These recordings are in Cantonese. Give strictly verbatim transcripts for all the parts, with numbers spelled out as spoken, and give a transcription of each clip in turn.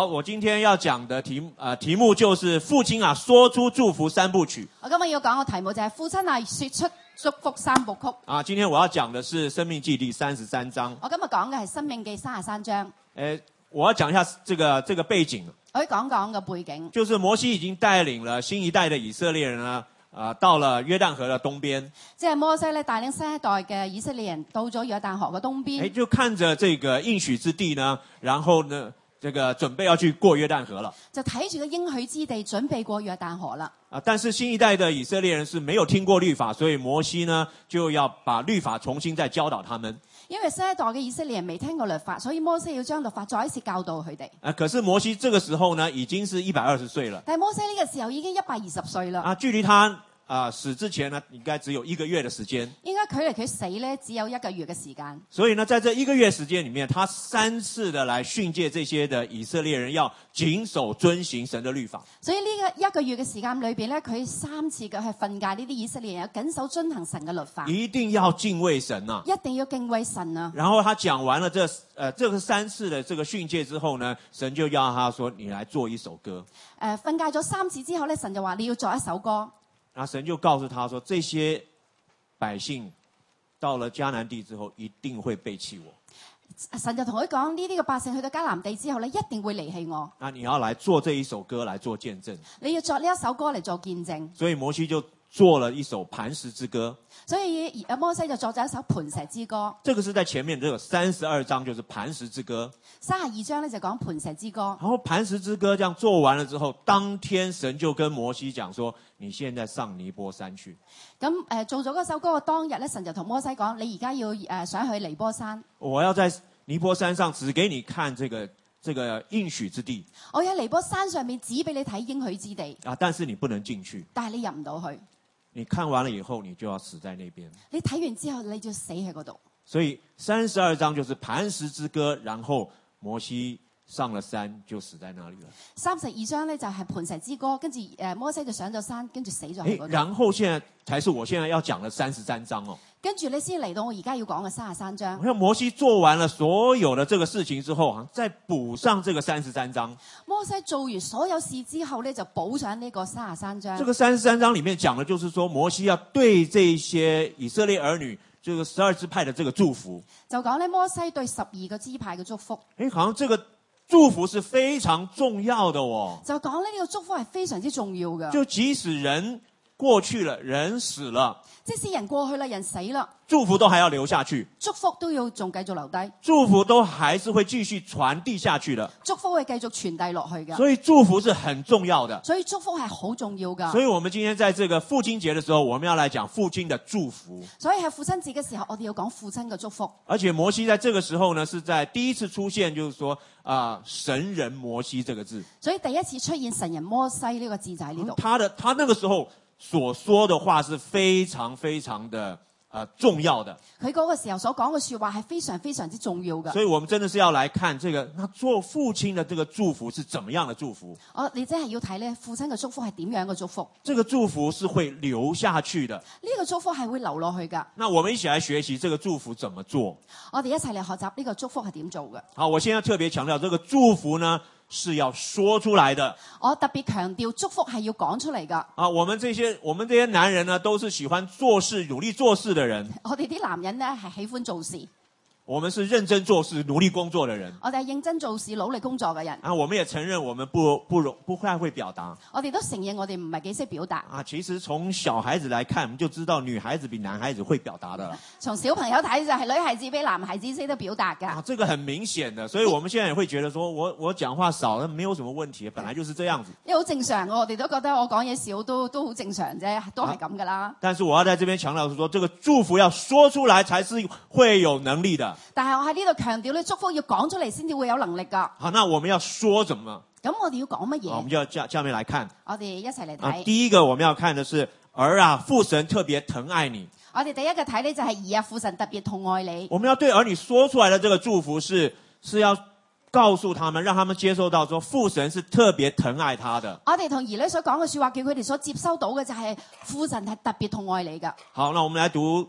好，我今天要講的題呃題目就是父親啊說出祝福三部曲。 我今日要講嘅題目就係父親啊說出祝福三部曲。 啊，今天我要講的是《申命記》第三十三章。 我今日講嘅係《申命記》三十三章。 誒，我要講一下這個這個背景。 我要講講個背景。 就是摩西已經帶領了新一代的以色列人呢，啊、呃，到了約旦河的東邊。 即係摩西咧帶領新一代嘅以色列人到咗約旦河嘅東邊。 誒，就看着這個應許之地呢，然後呢，這個準備要去過約旦河了。 就睇住個應許之地，準備過約旦河啦。 啊，但是新一代的以色列人是沒有聽過律法，所以摩西呢就要把律法重新再教導他們。 因為新一代嘅以色列人未聽過律法，所以摩西要將律法再一次教導佢哋。 啊，可是摩西這個時候呢，已經是一百二十歲了。 但係摩西呢個時候已經一百二十歲啦。 啊，距離他啊、呃、死之前呢，應該只有一個月的時間。 應該距離佢死咧，只有一個月嘅時間。 所以呢，在這一個月時間裏面，他三次的來訓誡這些的以色列人要謹守遵行神的律法。 所以呢個一個月嘅時間裏邊咧，佢三次嘅去訓誡呢啲以色列人要謹守遵行神嘅律法。 一定要敬畏神啊！ 一定要敬畏神啊！ 然後他講完了這呃這個三次的這個訓誡之後呢，神就要他說：你來做一首歌。 誒，訓誡咗三次之後咧，神就話你要作一首歌。 然後神就告訴他說：這些百姓到了迦南地之後，一定會背棄我。 神就同佢講：呢啲嘅百姓去到迦南地之後咧，一定會離棄我。 那你要來做這一首歌來做見證。 你要作呢一首歌嚟做見證。 所以摩西就做了一首磐石之歌。 所以摩西就作咗一首磐石之歌。 這個是在前面這個三十二章，就是磐石之歌。 三十二章咧就講磐石之歌。 然後磐石之歌這樣做完了之後，當天神就跟摩西講說：你現在上尼波山去。 咁誒、呃、做咗嗰首歌嘅當日咧，神就同摩西講：你而家要誒、呃、上去尼波山。 我要在尼波山上指給你看這個這個應許之地。 我喺尼波山上面指俾你睇應許之地。 啊，但是你不能進去。 但係你入唔到去。 你看完了以後，你就要死在那邊。 你睇完之後，你就要死喺嗰度。 所以三十二章就是磐石之歌，然後摩西上了山就死在那裡了。三十二章呢，就係磐石之歌，跟住誒摩西就上咗山，跟住死咗喺嗰度。 然後現在才是我現在要講的三十三章哦。 跟住你先嚟到我而家要講嘅三十三章。 我看摩西做完了所有的這個事情之後，再補上這個三十三章。 摩西做完所有事之後呢，就補上呢個三十三章。 這個三十三章裡面講的就是說，摩西要對這些以色列兒女，這個十二支派的這個祝福。 就講呢，摩西對十二個支派嘅祝福。 誒，好像這個祝福是非常重要的哦。 就講呢，呢個祝福係非常之重要嘅。 就即使人過去了，人死了。 即使人過去了，人死了， 祝福都還要留下去， 祝福都要仲繼續留低， 祝福都還是會繼續傳遞下去的， 祝福會繼續傳遞落去嘅。 所以祝福是很重要的， 所以祝福係好重要噶。 所以我們今天在這個父親節的時候，我們要來講父親的祝福。 所以喺父親節嘅時候，我哋要講父親嘅祝福。 而且摩西在這個時候呢，是在第一次出現，就是說啊、呃，神人摩西這個字。 所以第一次出現神人摩西呢個字就喺呢度。 他的他那個時候所說的話是非常非常的呃重要的。 佢嗰個時候所講嘅說話係非常非常之重要嘅。 所以我們真的是要來看這個，那做父親的這個祝福是怎麼樣的祝福？ 哦，你真係要睇咧，父親嘅祝福係點樣嘅祝福？ 這個祝福是會留下去的。 呢個祝福係會留落去噶。 那我們一起來學習這個祝福怎麼做。 我哋一齊嚟學習呢個祝福係點做嘅。 好，我現在特別強調，這個祝福呢是要說出來的。 我特別強調祝福係要講出嚟噶。 啊，我們這些我們這些男人呢，都是喜歡做事、努力做事的人。 我哋啲男人呢係喜歡做事。 我們是認真做事、努力工作的人。 我哋係認真做事、努力工作嘅人。 啊，我們也承認我們不不容不太會表達。 我哋都承認我哋唔係幾識表達。 啊，其實從小孩子來看，我們就知道女孩子比男孩子會表達的。 從小朋友睇就係女孩子比男孩子識得表達㗎。 啊，這個很明顯的，所以我們現在也會覺得說我我講話少，那沒有什麼問題，本來就是這樣子。 因為好正常，我哋都覺得我講嘢少都都好正常啫，都係咁㗎啦。啊， 但是我要在這邊強調是說，這個祝福要說出來才是會有能力的。 但係我喺呢度強調咧，祝福要講出嚟先至會有能力㗎。 好，那我們要說怎麼？ 咁我哋要講乜嘢？ 我們就要下下面來看。 我哋一齊嚟睇。 啊，第一個我們要看的是兒啊，父神特別疼愛你。 我哋第一個睇呢就係兒啊，父神特別疼愛你。 我們要對兒女說出來的這個祝福是是要告訴他們，讓他們接受到說父神是特別疼愛他的。 我哋同兒女所講嘅說話，叫佢哋所接收到嘅就係父神係特別疼愛你㗎。 好，那我們來讀。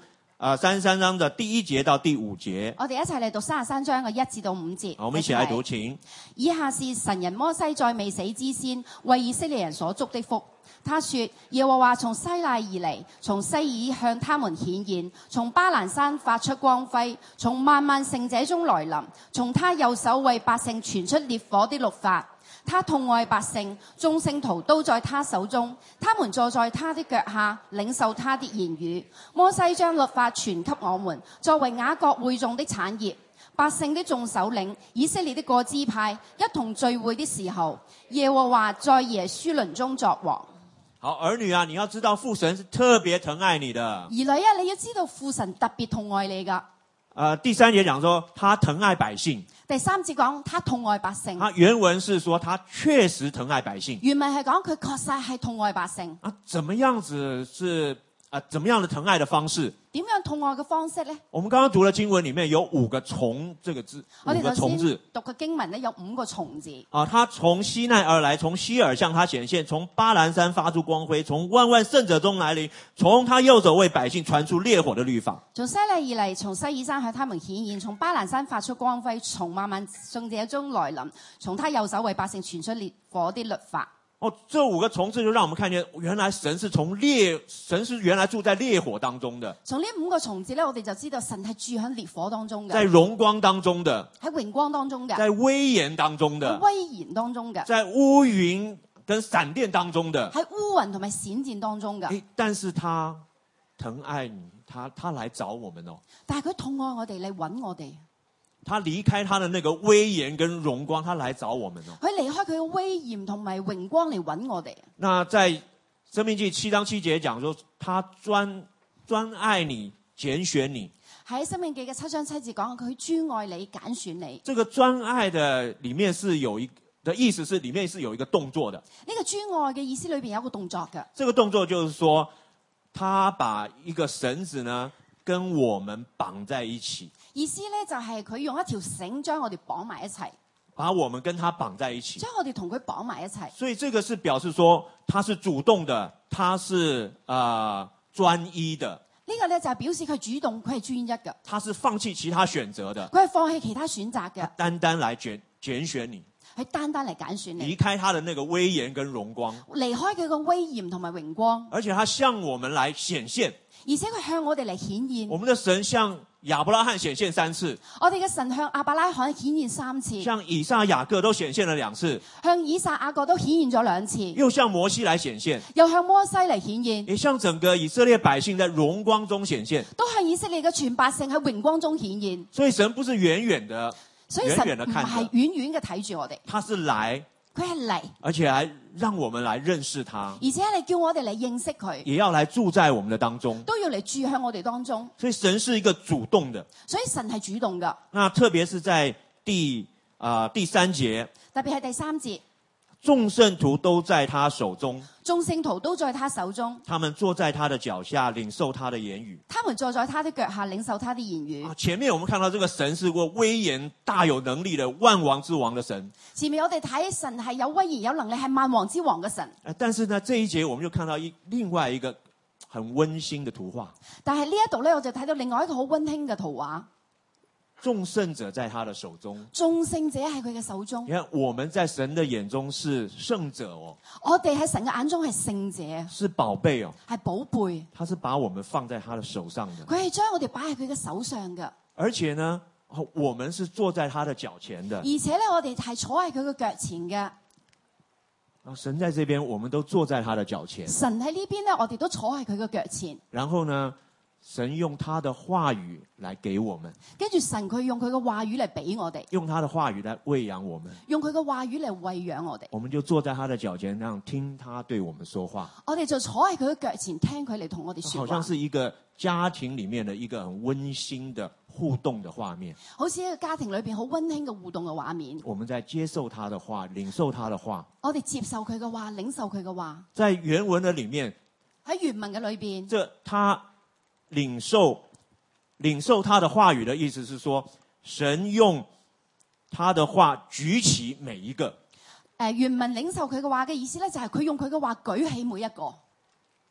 呃三十三章的第一節到第五節。 我哋一齊嚟讀三十三章嘅一至到五節。 好，我們一起來讀，請。 以下是神人摩西在未死之先為以色列人所祝的福。他說：耶和華從西奈而嚟，從西爾向他們顯現，從巴蘭山發出光輝，從萬萬聖者中來臨，從他右手為百姓傳出烈火的律法。他痛愛百姓，眾聖徒都在他手中，他們坐在他的腳下，領受他的言語。摩西將律法傳給我們，作為雅各會眾的產業。百姓的眾首領，以色列的各支派一同聚會的時候，耶和華在耶書崙中作王。 好，兒女啊，你要知道父神是特別疼愛你的。 兒女啊，你要知道父神特別痛愛你噶。 呃，第三節講說他疼愛百姓。 第三節講他痛愛百姓。 他原文是說他確實疼愛百姓。 原文係講佢確實係痛愛百姓。 啊，怎麼樣子是啊？怎麼樣的疼愛的方式？ 點樣痛愛嘅方式呢？ 我們剛剛讀的經文裡面有五個從這個字，五個從字。 讀嘅經文呢有五個從字。 啊，他從西奈而來，從西珥向他顯現，從巴蘭山發出光輝，從萬萬聖者中來臨，從他右手為百姓傳出烈火的律法。 從西奈而嚟，從西珥山向他們顯現，從巴蘭山發出光輝，從萬萬聖者中來臨，從他右手為百姓傳出烈火的律法。 哦，這五個從字就讓我們看見，原來神是從烈，神是原來住在烈火當中的。 從呢五個從字咧，我哋就知道神係住喺烈火當中嘅， 在榮光當中的， 喺榮光當中嘅， 在威嚴當中的， 喺威嚴當中嘅， 在烏雲跟閃電當中的， 喺烏雲同埋閃電當中嘅。 誒，但是他疼愛你，他他來找我們哦。 但係佢痛愛我哋嚟揾我哋。 他離開他的那個威嚴跟榮光，他來找我們哦。 佢離開佢嘅威嚴同埋榮光嚟揾我哋。 那在申命記七章七節講說，他專專愛你，揀選你。 喺申命記嘅七章七節講，佢專愛你，揀選你。 這個專愛的裡面是有一的意思是裡面是有一個動作的。 呢個專愛嘅意思裏邊有一個動作嘅。 這個動作就是說，他把一個繩子呢跟我們綁在一起。 意思咧就係佢用一條繩將我哋綁埋一齊， 把我們跟他綁在一起， 將我哋同佢綁埋一齊。 所以這個是表示說他是主動的，他是啊、呃、專一的。 呢個咧就係表示佢主動，佢係專一嘅。 他是放棄其他選擇的， 佢係放棄其他選擇嘅， 單單來揀揀選你， 係單單嚟揀選你， 離開他的那個威嚴跟榮光， 離開佢個威嚴同埋榮光， 而且他向我們來顯現， 而且佢向我哋嚟顯現。 我們的神向亞伯拉罕顯現三次， 我哋嘅神向亞伯拉罕顯現三次， 向以撒雅各都顯現了兩次， 向以撒雅各都顯現咗兩次， 又向摩西來顯現， 又向摩西嚟顯現， 也向整個以色列百姓在榮光中顯現， 都向以色列嘅全百姓喺榮光中顯現。 所以神不是遠遠的， 所以神唔係遠遠嘅睇住我哋， 他是來， 佢係嚟， 而且還讓我們來認識他， 而且嚟叫我哋嚟認識佢， 也要來住在我們的當中， 都要嚟住喺我哋當中。 所以神是一個主動的， 所以神係主動噶。 那特別是在第啊、呃、第三節， 特別係第三節， 眾聖徒都在他手中， 眾聖徒都在他手中， 他們坐在他的腳下，領受他的言語。 他們坐在他的腳下，領受他的言語。 啊，前面我們看到這個神是個威嚴、大有能力的萬王之王的神。 前面我哋睇神係有威嚴、有能力，係萬王之王嘅神。 但是呢，這一節我們就看到一另外一個很溫馨的圖畫。 但係呢一度咧，我就睇到另外一個好溫馨嘅圖畫。 眾聖者在他的手中， 眾聖者喺佢嘅手中。 你看我們在神的眼中是聖者哦， 我哋喺神嘅眼中係聖者， 是寶貝哦， 係寶貝。 他是把我們放在他的手上的， 佢係將我哋擺喺佢嘅手上嘅。 而且呢，我們是坐在他的腳前的。 而且咧，我哋係坐喺佢嘅腳前嘅。 啊，神在這邊，我們都坐在他的腳前。 神喺呢邊咧，我哋都坐喺佢嘅腳前。 然後呢，神用他的話語來給我們， 跟住神佢用佢嘅話語嚟俾我哋， 用他的話語來餵養我們， 用佢嘅話語嚟餵養我哋。 我們就坐在他的腳前，讓聽他對我們說話。 我哋就坐喺佢嘅腳前，聽佢嚟同我哋說話。 好像是一個家庭裡面的一個很溫馨的互動的畫面， 好似一個家庭裏邊好溫馨嘅互動嘅畫面。 我們在接受他的話，領受他的話。 我哋接受佢嘅話，領受佢嘅話。 在原文的裡面， 喺原文嘅裏邊， 這他領受領受他的話語的意思是說，神用他的話舉起每一個。 誒，原文領受佢嘅話嘅意思咧，就係佢用佢嘅話舉起每一個。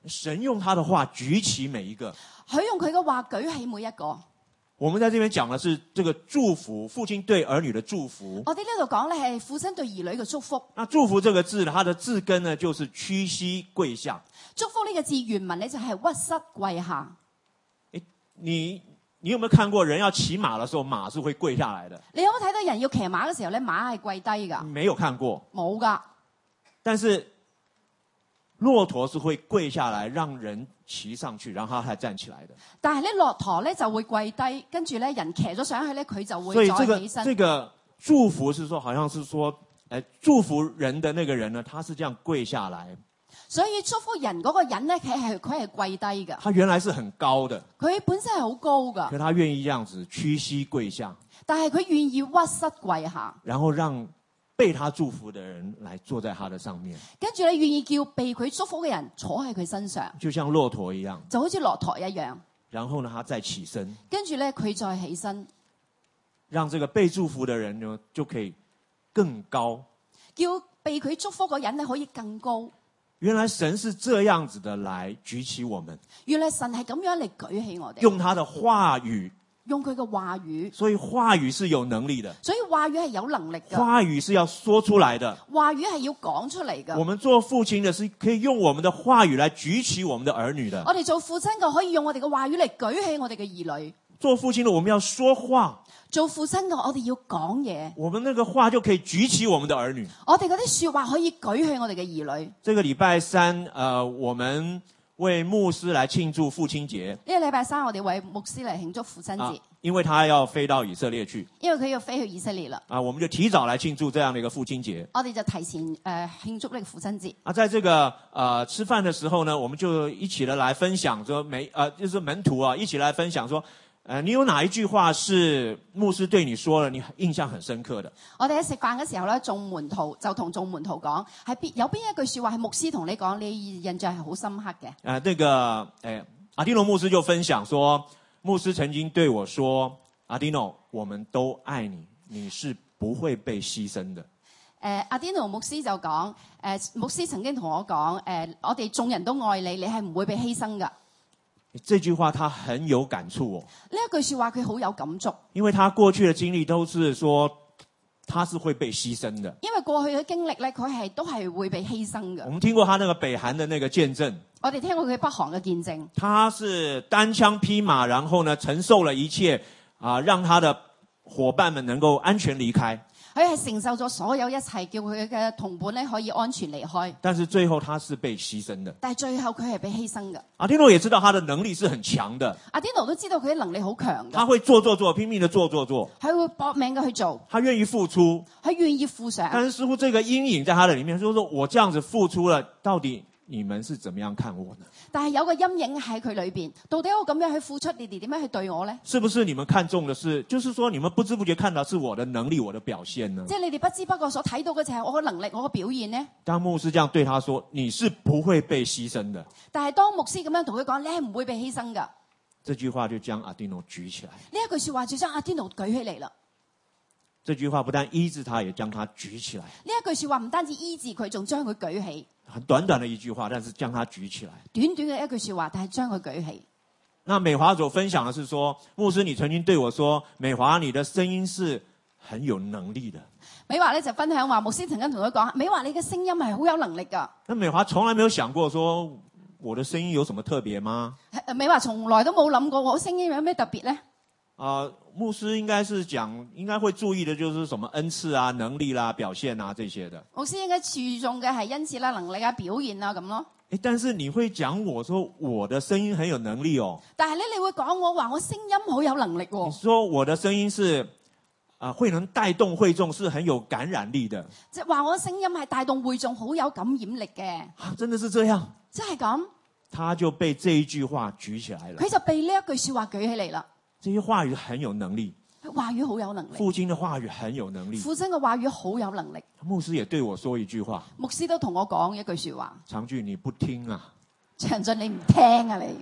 神用他的話舉起每一個。 佢用佢嘅話舉起每一個。 我們在這邊講的是這個祝福，父親對兒女的祝福。 我哋呢度講咧係父親對兒女嘅祝福。 那祝福這個字呢，它的字根呢就是屈膝跪下。 祝福呢個字原文呢就係屈膝跪下。 誒，你你有沒有看過人要騎馬的時候，馬是會跪下來的？ 你有冇睇到人要騎馬嘅時候咧，馬係跪低噶？ 沒有看過。 冇噶。 但是駱駝是會跪下來，讓人騎上去，然後他才站起來的。 但係咧，駱駝咧就會跪低，跟住咧人騎咗上去咧，佢就會所以這個再起身。 這個祝福是說，好像是說，誒，祝福人的那個人呢，他是這樣跪下來。 所以祝福人嗰個人咧，佢係佢係跪低㗎。 他原來是很高的， 佢本身係好高㗎， 可他願意這樣子屈膝跪下， 但係佢願意屈膝跪下， 然後讓被他祝福的人來坐在他的上面， 跟住你願意叫被佢祝福嘅人坐喺佢身上， 就像駱駝一樣， 就好似駱駝一樣。 然後呢，他再起身， 跟住咧佢再起身， 讓這個被祝福的人呢就可以更高。 叫被佢祝福嗰人咧可以更高。 原來神是這樣子的來舉起我們， 原來神係咁樣嚟舉起我哋， 用他的話語， 用佢嘅話語， 所以話語是有能力的， 所以話語係有能力嘅， 話語是要說出來的， 話語係要講出嚟嘅。 我們做父親的是可以用我們的話語來舉起我們的兒女的。 我哋做父親嘅可以用我哋嘅話語嚟舉起我哋嘅兒女。 做父親的我們要說話， 做父親嘅我哋要講嘢， 我們那個話就可以舉起我們的兒女。 我哋嗰啲說話可以舉起我哋嘅兒女。 這個禮拜三，呃，我們為牧師來慶祝父親節。 呢個禮拜三我哋為牧師嚟慶祝父親節， 啊，因為他要飛到以色列去。 因為佢要飛去以色列啦。 啊，我們就提早來慶祝這樣的一個父親節。 我哋就提前誒、呃、慶祝呢個父親節。 啊，在這個呃吃飯的時候呢，我們就一起的來分享，說每呃就是門徒啊，一起來分享說。呃，你有哪一句話是牧師對你說了，你印象很深刻的？ 我哋喺食飯嘅時候咧，眾門徒就同眾門徒講，係邊有邊一句說話係牧師同你講，你印象係好深刻嘅。 呃，那個，誒，阿丁諾牧師就分享說，牧師曾經對我說，阿丁諾，我們都愛你，你是不會被犧牲的。誒、 呃，阿丁諾牧師就講，誒、呃，牧師曾經同我講，誒、呃，我哋眾人都愛你，你係唔會被犧牲噶。 這句話他很有感觸哦。 呢一句說話佢好有感觸， 因為他過去的經歷都是說，他是會被犧牲的。 因為過去嘅經歷咧，佢係都係會被犧牲嘅。 我們聽過他那個北韓的那個見證， 我哋聽過佢北韓嘅見證， 他是單槍匹馬，然後呢承受了一切啊、呃，讓他的夥伴們能夠安全離開。 佢係承受咗所有一切，叫佢嘅同伴咧可以安全離開。 但是最後他是被犧牲的。 但係最後佢係被犧牲嘅。 阿丁諾也知道他的能力是很強的。 阿丁諾都知道佢嘅能力好強嘅。 他會做做做，拼命的做做做。 佢會搏命嘅去做。 他願意付出。 佢願意付上。 但是似乎這個陰影在他的裡面，就是說我這樣子付出了，到底你們是怎麼樣看我呢？ 但係有個陰影喺佢裏邊，到底我咁樣去付出，你哋點樣去對我呢？ 是不是你們看重的是，就是說你們不知不覺看到是我的能力，我的表現呢？ 即係你哋不知不覺所睇到嘅就係我嘅能力，我嘅表現呢？ 當牧師這樣對他說，你是不會被犧牲的。 但係當牧師咁樣同佢講，你係唔會被犧牲噶。 這句話就將阿丁諾舉起來。 呢一句說話就將阿丁諾舉起嚟啦。 這句話不但醫治他，也將他舉起來。 呢一句說話唔單止醫治佢，仲將佢舉起。 很短短的一句話，但是將他舉起來。 短短嘅一句說話，但係將佢舉起。 那美華所分享的是說，牧師你曾經對我說，美華你的聲音是很有能力的。 美華咧就分享話，牧師曾經同佢講，美華你嘅聲音係好有能力噶。 那美華從來沒有想過說，我的聲音有什麼特別嗎？ 美華從來都冇諗過我聲音有咩特別呢？ 啊、呃，牧師應該是講，應該會注意的，就是什麼恩賜啊、能力啦、表現啊這些的。 牧師應該注重嘅係恩賜啦、能力啊、表現啊咁咯。 誒，但是你會講我說我的聲音很有能力哦。 但係咧，你會講我話我聲音好有能力喎。 你說我的聲音是啊、呃，會能帶動會眾，是很有感染力的。 即係話我聲音係帶動會眾，好有感染力嘅。 啊，真的是這樣。 真係咁。 他就被這一句話舉起來了。 佢就被呢一句說話舉起嚟啦。 這些話語很有能力， 話語好有能力。 父親的話語很有能力， 父親嘅話語好有能力。 牧師也對我說一句話， 牧師都同我講一句說話。 長俊你不聽啊， 長俊你唔聽啊你。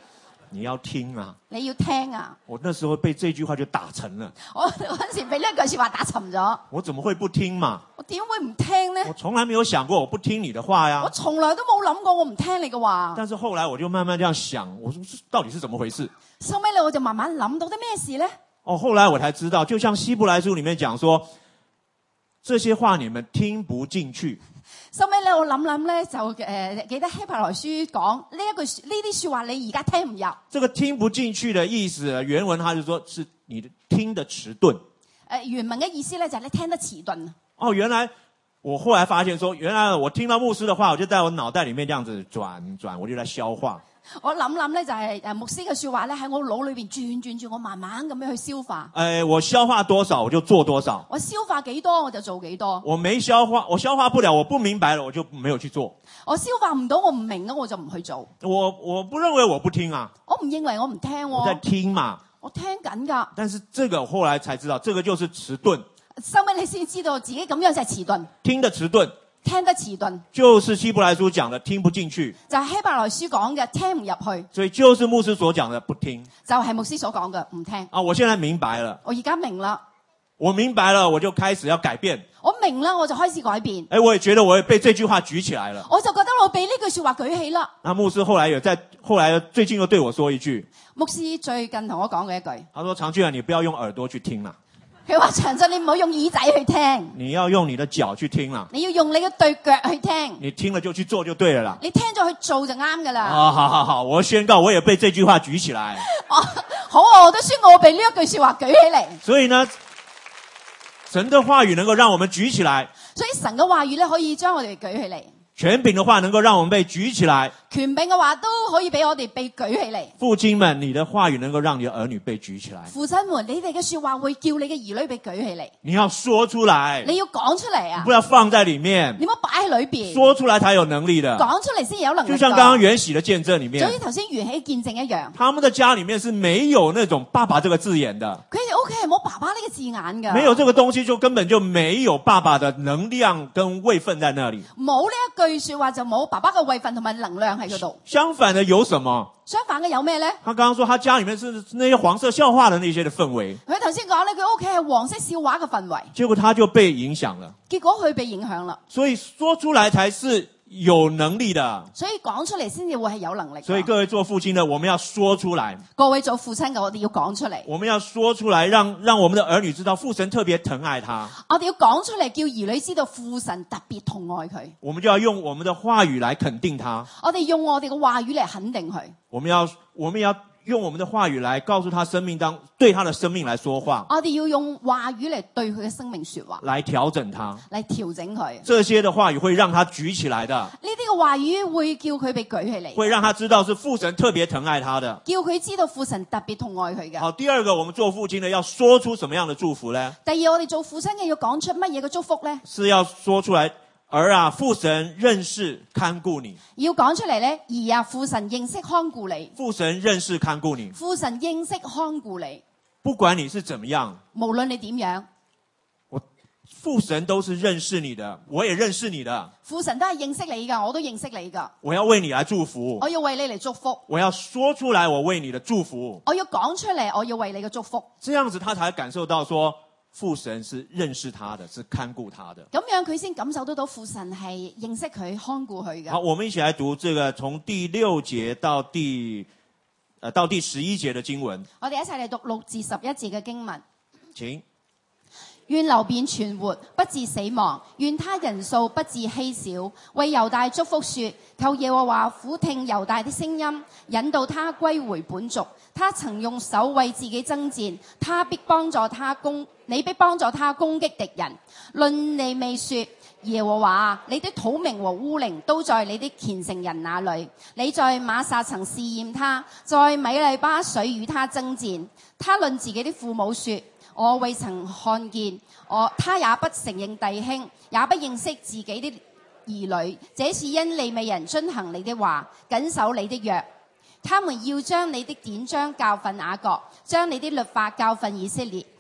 你要聽啊！ 你要聽啊！ 我那時候被這句話就打沉了。 我嗰陣時俾呢句說話打沉咗。 我怎麼會不聽嘛？ 我點會唔聽呢？ 我從來沒有想過我不聽你的話呀。 我從來都冇諗過我唔聽你嘅話。 但是後來我就慢慢這樣想，我說到底是怎麼回事？ 收尾咧我就慢慢諗到啲咩事呢？ 哦，後來我才知道，就像希伯來書裏面講說，這些話你們聽不進去。 收尾咧我諗諗咧就誒、呃、記得希伯來書講呢一句呢啲說話你而家聽唔入。 這個聽不進去的意思，原文他就說是你的聽得遲鈍。誒、 呃，原文嘅意思咧就係、是、你聽得遲鈍。哦， 原來我後來發現說，原來我聽到牧師的話，我就在我腦袋裏面這樣子轉轉，我就在消化。 我諗諗咧就係誒牧師嘅說話咧喺我腦裏邊轉轉轉，我慢慢咁樣去消化。 誒，我消化多少我就做多少。 我消化幾多我就做幾多。我沒消化，我消化不了，我不明白了，我就沒有去做。 我消化唔到，我唔明啊，我就唔去做。 我我不認為我不聽啊。 我唔認為我唔聽喎。 我在聽嘛。 我聽緊噶。但是這個後來才知道，這個就是遲鈍。 收尾你先知道自己咁樣就係遲鈍。聽得遲鈍。聽得遲鈍， 就是希伯來書講的聽不進去， 就係希伯來書講嘅聽唔入去， 所以就是牧師所講的不聽， 就係牧師所講嘅唔聽。 啊，我現在明白了， 我而家明啦， 我明白了，我就開始要改變。 我明啦，我就開始改變。 誒，我也覺得我也被這句話舉起來了， 我就覺得我被呢句說話舉起啦。 那牧師後來也在，後來最近又對我說一句， 牧師最近同我講嘅一句， 他說：長俊啊，你不要用耳朵去聽啦。 佢話長俊，你唔好用耳仔去聽， 你要用你的腳去聽啦。 你要用你嘅對腳去聽。 你聽了就去做就對了啦。 你聽咗去做就啱噶啦。 啊，好好好，我宣告我也被這句話舉起來。 哦，好啊，我都宣告我被呢一句說話舉起嚟。 所以呢，神的話語能夠讓我們舉起來。 所以神嘅話語咧可以將我哋舉起嚟。 權柄的話能夠讓我們被舉起來， 權柄嘅話都可以俾我哋被舉起嚟。 父親們，你的話語能夠讓你的兒女被舉起來。 父親們，你哋嘅說話會叫你嘅兒女被舉起嚟。 你要說出來， 你要講出嚟啊！ 不要放在裏面， 你唔好擺喺裏邊。 說出來才有能力的， 講出嚟先有能力。 就像剛剛緣起的見證裏面， 就好似頭先緣起見證一樣， 他們的家裏面是沒有那種爸爸這個字眼的。 佢哋屋企係冇爸爸呢個字眼㗎， 沒有這個東西就根本就沒有爸爸的能量跟位分在那裏。 冇呢一句說話就冇爸爸嘅位份同埋能量喺嗰度。 相反的有什麼？ 相反嘅有咩咧？ 他剛剛說他家裏面是那些黃色笑話的那些的氛圍。 佢頭先講咧，佢屋企係黃色笑話嘅氛圍。 結果他就被影響了。 結果佢被影響啦。 所以說出來才是有能力的。 所以講出嚟先至會係有能力。 所以各位做父親的，我們要說出來。 各位做父親嘅，我哋要講出嚟。 我們要說出來，讓讓我們的兒女知道父神特別疼愛他。 我哋要講出嚟，叫兒女知道父神特別疼愛佢。 我們就要用我們的話語來肯定他。 我哋用我哋嘅話語嚟肯定佢。 我們要我們要用我們的話語來告訴他生命當對他的生命來說話。 我哋要用話語嚟對佢嘅生命說話， 來調整他， 嚟調整佢。 這些的話語會讓他舉起來的。 呢啲嘅話語會叫佢被舉起嚟， 會讓他知道是父神特別疼愛他的， 叫佢知道父神特別疼愛佢嘅。 好，第二個，我們做父親的要說出什麼樣的祝福呢？ 第二，我哋做父親嘅要講出乜嘢嘅祝福呢？ 是要說出來。兒啊，父神認識看顧你。要講出嚟咧，兒啊，父神認識看顧你。 父神認識看顧你。 父神認識看顧你。 不管你是怎麼樣， 無論你點樣， 我父神都是認識你的，我也認識你的。 父神都係認識你噶，我都認識你噶。 我要為你來祝福。 我要為你嚟祝福。 我要說出來，我為你的祝福。 我要講出嚟，我要為你嘅祝福。 這樣子，他才感受到說。父神是認識他的，是看顧他的。 咁樣佢先感受得到父神係認識佢、看顧佢嘅。 好，我們一起來讀這個從第六節到第，呃，到第十一節的經文。 我哋一齊嚟讀六至十一節嘅經文。 請。 願流便存活，不致死亡；願他人數不致稀少。為猶大祝福說：求耶和華俯聽猶大的聲音，引導他歸回本族。他曾用手為自己爭戰，他必幫助他攻，你必幫助他攻擊敵人。論利未說：耶和華，你的土明和烏陵都在你的虔誠人那裏。你在瑪撒曾試驗他，在米利巴水與他爭戰。他論自己的父母說：我未曾看見，我他也不承認弟兄，也不認識自己的兒女。這是因利未人遵行你的話，謹守你的約。他們要將你的典章教訓雅各，將你的律法教訓以色列。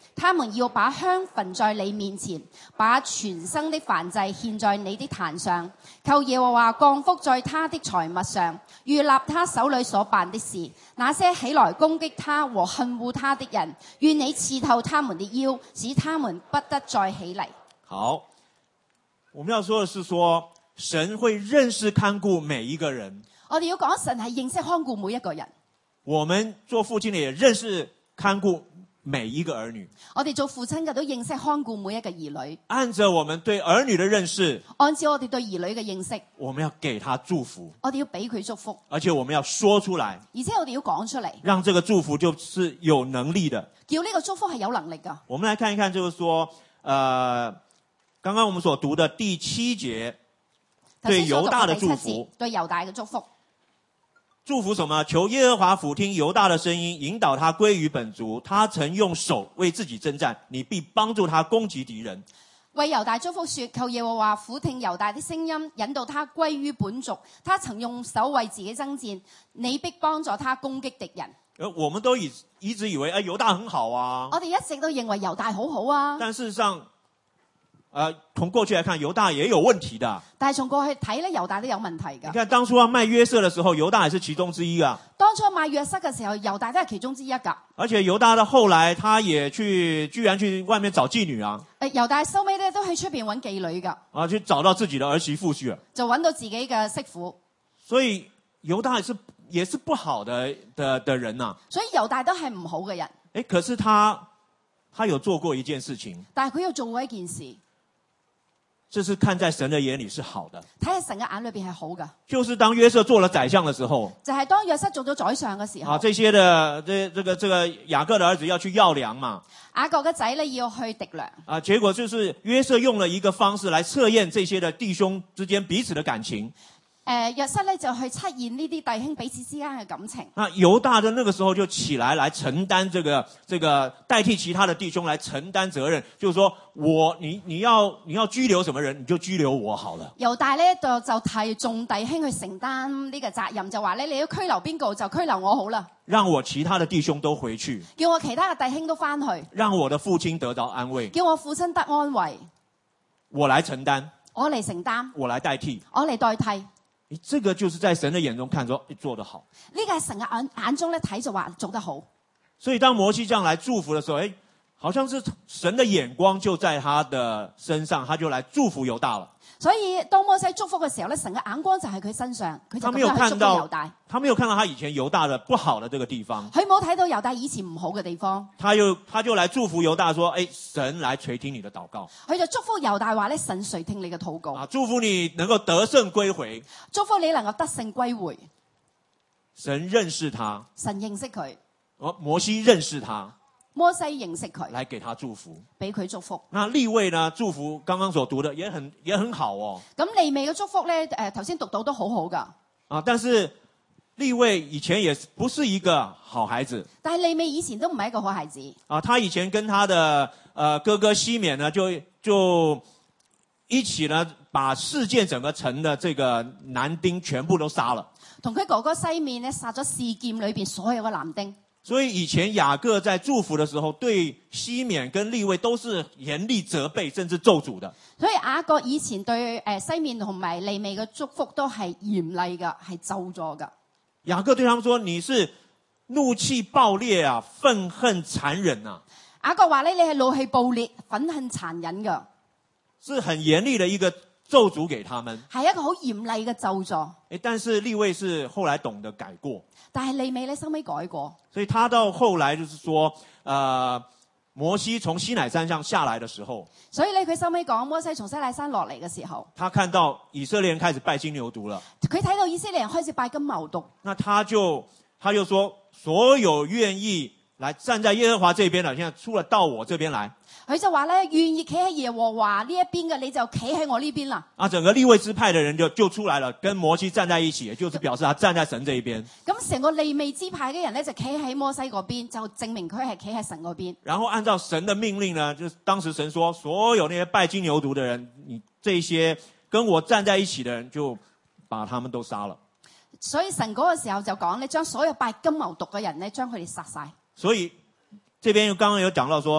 他們要把香焚在你面前，把全生的燔祭獻在你的壇上，求耶和華降福在他的財物上，預立他手裏所辦的事。那些起來攻擊他和恨惡他的人，願你刺透他們的腰，使他們不得再起嚟。 好，我們要說的是說，神會認識看顧每一個人。 我哋要講神係認識看顧每一個人。 我們做父親的也認識看顧每一個兒女。 我哋做父親嘅都認識看顧每一個兒女。 按着我們對兒女的認識， 按照我哋對兒女嘅認識， 我們要給他祝福， 我哋要俾佢祝福， 而且我們要說出來， 而且我哋要講出嚟， 讓這個祝福就是有能力的。 叫呢個祝福係有能力㗎。 我們來看一看，就是說，呃，剛剛我們所讀的第七節，對猶大的祝福， 對猶大嘅祝福。 祝福什麼？求耶和華俯聽猶大的聲音，引導他歸於本族。他曾用手為自己征戰，你必幫助他攻擊敵人。 為猶大祝福說：求耶和華俯聽猶大的聲音，引導他歸於本族。他曾用手為自己征戰，你必幫助他攻擊敵人。 我們都一一直以為，哎，猶大很好啊。 我哋一直都認為猶大好好啊。 但事實上，呃，從過去來看，猶大也有問題的。 但係從過去睇咧，猶大都有問題㗎。 你看當初要賣約瑟的時候，猶大也是其中之一啊。 當初賣約瑟嘅時候，猶大都係其中之一㗎。 而且猶大到後來，他也去，居然去外面找妓女啊。 誒，猶大收尾咧都喺出邊揾妓女㗎。 啊，去找到自己的兒媳婦去了。 就揾到自己嘅媳婦。 所以猶大也是也是不好的的的人啊。 所以猶大都係唔好嘅人。 誒，可是他他有做過一件事情。 但係佢又做過一件事。 這是看在神的眼裏是好的， 睇喺神嘅眼裏邊係好嘅。 就是當約瑟做了宰相的時候， 就係當約瑟做咗宰相嘅時候， 啊，這些的這這個這個雅各的兒子要去要糧嘛， 雅各嘅仔咧要去糴糧， 啊，結果就是約瑟用了一個方式來測驗這些的弟兄之間彼此的感情。 誒，約瑟咧就去測驗呢啲弟兄彼此之間嘅感情。 那猶大的那個時候就起來來承擔這個這個代替其他的弟兄來承擔責任，就是說我你你要你要拘留什麼人，你就拘留我好了。 猶大咧就就替眾弟兄去承擔呢個責任，就話咧你要拘留邊個就拘留我好啦。 讓我其他的弟兄都回去， 叫我其他嘅弟兄都翻去， 讓我的父親得到安慰， 叫我父親得安慰， 我來承擔， 我嚟承擔， 我來代替， 我嚟代替。 這個就是在神的眼中看說做得好， 呢個係神嘅眼眼中咧睇就話做得好。 所以當摩西這樣來祝福的時候，誒，好像是神的眼光就在他的身上，他就來祝福猶大了。 所以當摩西祝福嘅時候咧，神嘅眼光就喺佢身上，佢就咁樣去祝福猶大。 他沒有看到他以前猶大的不好的這個地方， 佢冇睇到猶大以前唔好嘅地方。 他又他就來祝福猶大說：誒，神來垂聽你的禱告。 佢就祝福猶大話咧，神垂聽你嘅禱告， 啊，祝福你能夠得勝歸回， 祝福你能夠得勝歸回。 神認識他， 神認識佢， 哦，摩西認識他。 摩西認識佢， 來給他祝福， 俾佢祝福。 那利未呢？祝福剛剛所讀的也很也很好哦。 咁利未嘅祝福咧，誒頭先讀到都好好噶。 啊，但是利未以前也不是一個好孩子。 但係利未以前都唔係一個好孩子。 啊，他以前跟他的呃哥哥西緬呢，就就一起呢，把示劍整個城的這個男丁全部都殺了。 同佢哥哥西緬呢，殺咗示劍裏邊所有嘅男丁。 所以以前雅各在祝福的時候，對西緬跟利未都是嚴厲責備，甚至咒詛的。 所以雅各以前對誒西緬同埋利未嘅祝福都係嚴厲嘅，係咒詛嘅。 雅各對他們說：你是怒氣暴烈啊，憤恨殘忍啊。 雅各話咧：你係怒氣暴烈、憤恨殘忍嘅， 是很嚴厲的一個咒詛給他們， 係一個好嚴厲嘅咒詛。 誒，但是利未是後來懂得改過。 但係利未咧，收尾改過， 所以他到後來就是說，呃，摩西從西乃山上下來的時候， 所以咧佢收尾講摩西從西乃山落嚟嘅時候， 他看到以色列人開始拜金牛犢了， 佢睇到以色列人開始拜金牛犢， 那他就他就說，所有願意來站在耶和華這邊的，現在出了到我這邊來。 佢就話咧，願意企喺耶和華呢一邊嘅，你就企喺我呢邊啦。 啊，整個利未支派的人就就出來了，跟摩西站在一起，也就是表示他站在神這一邊。 咁成個利未支派嘅人咧，就企喺摩西嗰邊，就證明佢係企喺神嗰邊。 然後按照神的命令呢，就是當時神說，所有那些拜金牛犢的人，你這些跟我站在一起的人，就把他們都殺了。 所以神嗰個時候就講咧，將所有拜金牛犢嘅人咧，將佢哋殺晒。 所以這邊又剛剛有講到說，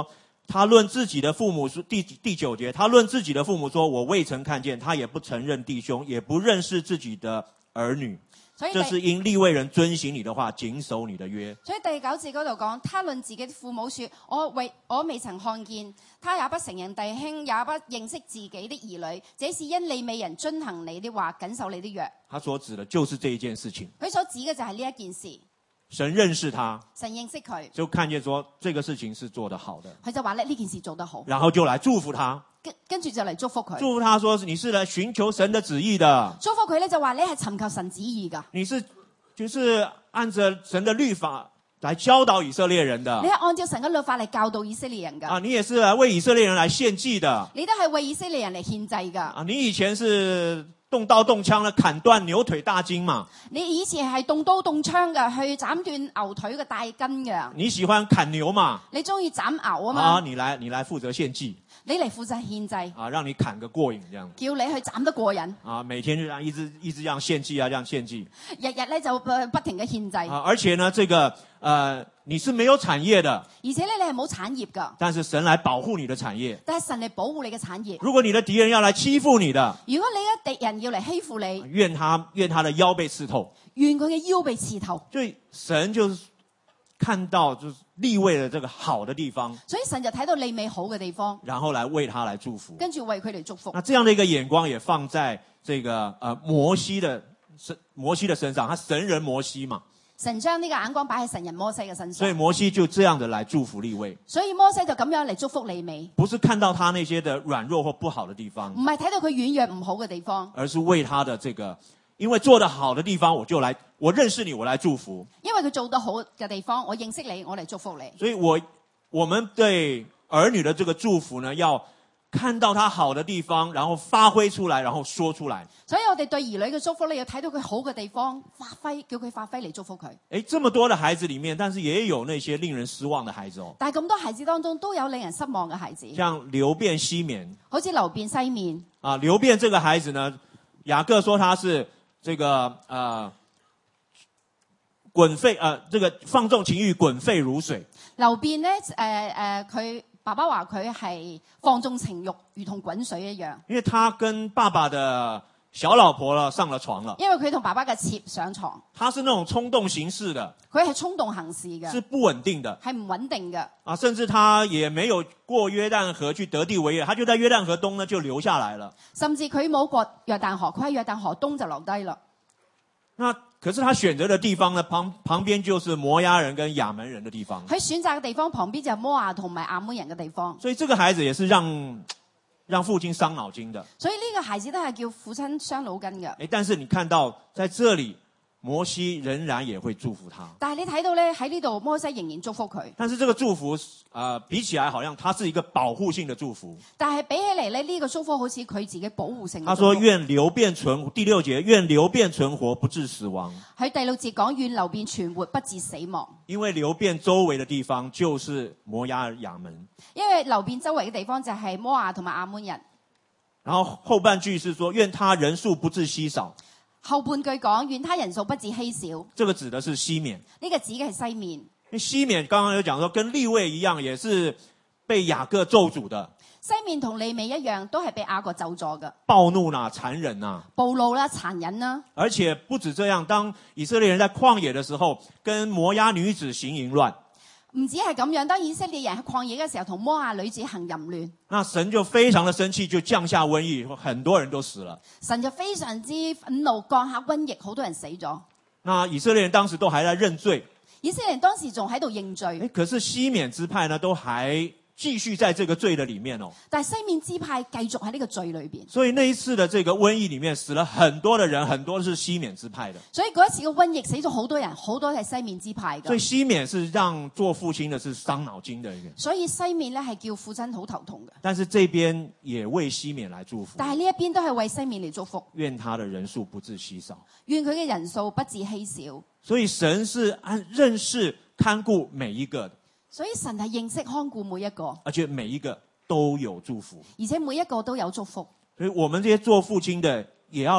他論自己的父母說，第第九節，他論自己的父母說，我未曾看見，他也不承認弟兄，也不認識自己的兒女。這是因利未人遵行你的話，謹守你的約。 所以第九節嗰度講，他論自己的父母說，我未我未曾看見，他也不承認弟兄，也不認識自己的兒女。這是因利未人遵行你的話，謹守你的約。 他所指的就是這一件事情。 佢所指嘅就係呢一件事。 神認識他， 神認識佢， 就看見說這個事情是做得好的。 佢就話咧呢件事做得好， 然後就來祝福他。 跟跟住就嚟祝福佢， 祝福他說你是來尋求神的旨意的。 祝福佢咧就話你係尋求神旨意噶， 你是就是按着神的律法來教導以色列人的。 你係按照神嘅律法嚟教導以色列人噶。 啊，你也是來為以色列人來獻祭的。 你都係為以色列人嚟獻祭噶。 啊，你以前是動刀動槍的砍斷牛腿大筋嘛？ 你以前係動刀動槍嘅，去斬斷牛腿嘅大筋嘅。 你喜歡砍牛嘛？ 你中意斬牛啊嘛？ 啊，你來你來負責獻祭。 你嚟負責獻祭。 啊，讓你砍個過癮，這樣。 叫你去斬得過癮。 啊，每天就這樣一直一直這樣獻祭啊，這樣獻祭。 日日咧就不停嘅獻祭。 啊，而且呢，這個呃你是沒有產業的。 而且咧你係冇產業噶。 但是神來保護你的產業。 但係神嚟保護你嘅產業。 如果你的敵人要來欺負你的， 如果你嘅敵人要嚟欺負你， 願他願他的腰被刺透。 願佢嘅腰被刺透。 所以神就是看到就是利未的這個好的地方， 所以神就睇到利未好嘅地方， 然後來為他來祝福， 跟住為佢哋祝福。 那這樣的一個眼光也放在這個呃摩西的身摩西的身上，他神人摩西嘛， 神將呢個眼光擺喺神人摩西嘅身上， 所以摩西就這樣的來祝福利未。 所以摩西就咁樣嚟祝福利未， 不是看到他那些的軟弱或不好的地方， 唔係睇到佢軟弱唔好嘅地方， 而是為他的這個，因為做得好的地方，我就來，我認識你，我來祝福。 因為佢做得好嘅地方，我認識你，我嚟祝福你。 所以我我們對兒女的這個祝福呢，要看到他好的地方，然後發揮出來，然後說出來。 所以我哋對兒女嘅祝福咧，要睇到佢好嘅地方，發揮，叫佢發揮嚟祝福佢。 誒，這麼多的孩子裡面，但是也有那些令人失望的孩子哦。 但係咁多孩子當中，都有令人失望嘅孩子， 像流便、西緬， 好似流便、西緬。 啊，流便這個孩子呢，雅各說他是這個呃滾沸呃這個放縱情慾，滾沸如水。 流便咧，誒、呃、誒，佢、呃、爸爸話佢係放縱情慾，如同滾水一樣。 因為他跟爸爸的小老婆了上了床了。 因為佢同爸爸嘅妾上床。 他是那種衝動行事的。 佢係衝動行事嘅。 是不穩定的。 係唔穩定嘅。 啊，甚至他也沒有過約旦河去得地為業，他就在約旦河東呢就留下來了。 甚至佢冇過約旦河，佢喺約旦河東就留低啦。 那可是他選擇的地方呢，旁旁邊就是摩押人跟亞門人的地方。 佢選擇嘅地方旁邊就係摩亞同埋亞門人嘅地方。 所以這個孩子也是讓讓父親傷腦筋的。 所以呢個孩子都係叫父親傷腦筋嘅。 誒，但是你看到在這裡，摩西仍然也會祝福他。 但係你睇到咧，喺呢度摩西仍然祝福佢。 但是這個祝福，呃，比起來好像它是一個保護性的祝福。 但係比起嚟咧，呢、這個祝福好似佢自己保護性的。他說願流便存活，第六節願流便存活，不致死亡。 喺第六節講願流便存活，不致死亡。 因為流便周圍的地方就是摩押亞門。 因為流便周圍嘅地方就係摩亞同埋亞門人。 然後後半句是說願他人數不致稀少。 後半句講願他人數不致稀少， 這個指的是西緬。 呢個指嘅係西面。因為西緬剛剛有講說，跟利未一樣，也是被雅各咒詛的。 西面同利未一樣，都係被雅各咒詛嘅。 暴怒啦，殘忍啦， 暴怒啦，殘忍啦。 而且不止這樣，當以色列人在曠野的時候，跟摩押女子行淫亂。 唔止係咁樣，當以色列人喺曠野嘅時候，同摩亞女子行淫亂， 那神就非常的生氣，就降下瘟疫，很多人都死了。 神就非常之憤怒，降下瘟疫，好多人死咗。 那以色列人當時都還在認罪， 以色列人當時仲喺度認罪。 誒，可是西緬支派呢，都還繼續在這個罪的裡面哦。 但係西面支派繼續喺呢個罪裏邊。 所以那一次的這個瘟疫裡面死了很多的人，很多都是西緬支派的。 所以嗰一次嘅瘟疫死咗好多人，好多係西面支派嘅。 所以西緬是讓做父親的是傷腦筋的一個。 所以西面咧係叫父親好頭痛嘅。 但是這邊也為西緬來祝福。 但係呢一邊都係為西面嚟祝福。 願他的人數不致稀少。 願佢嘅人數不致稀少。 所以神是按認識看顧每一個的。 所以神係認識看顧每一個， 而且每一個都有祝福， 而且每一個都有祝福。 所以我們這些做父親的，也要讓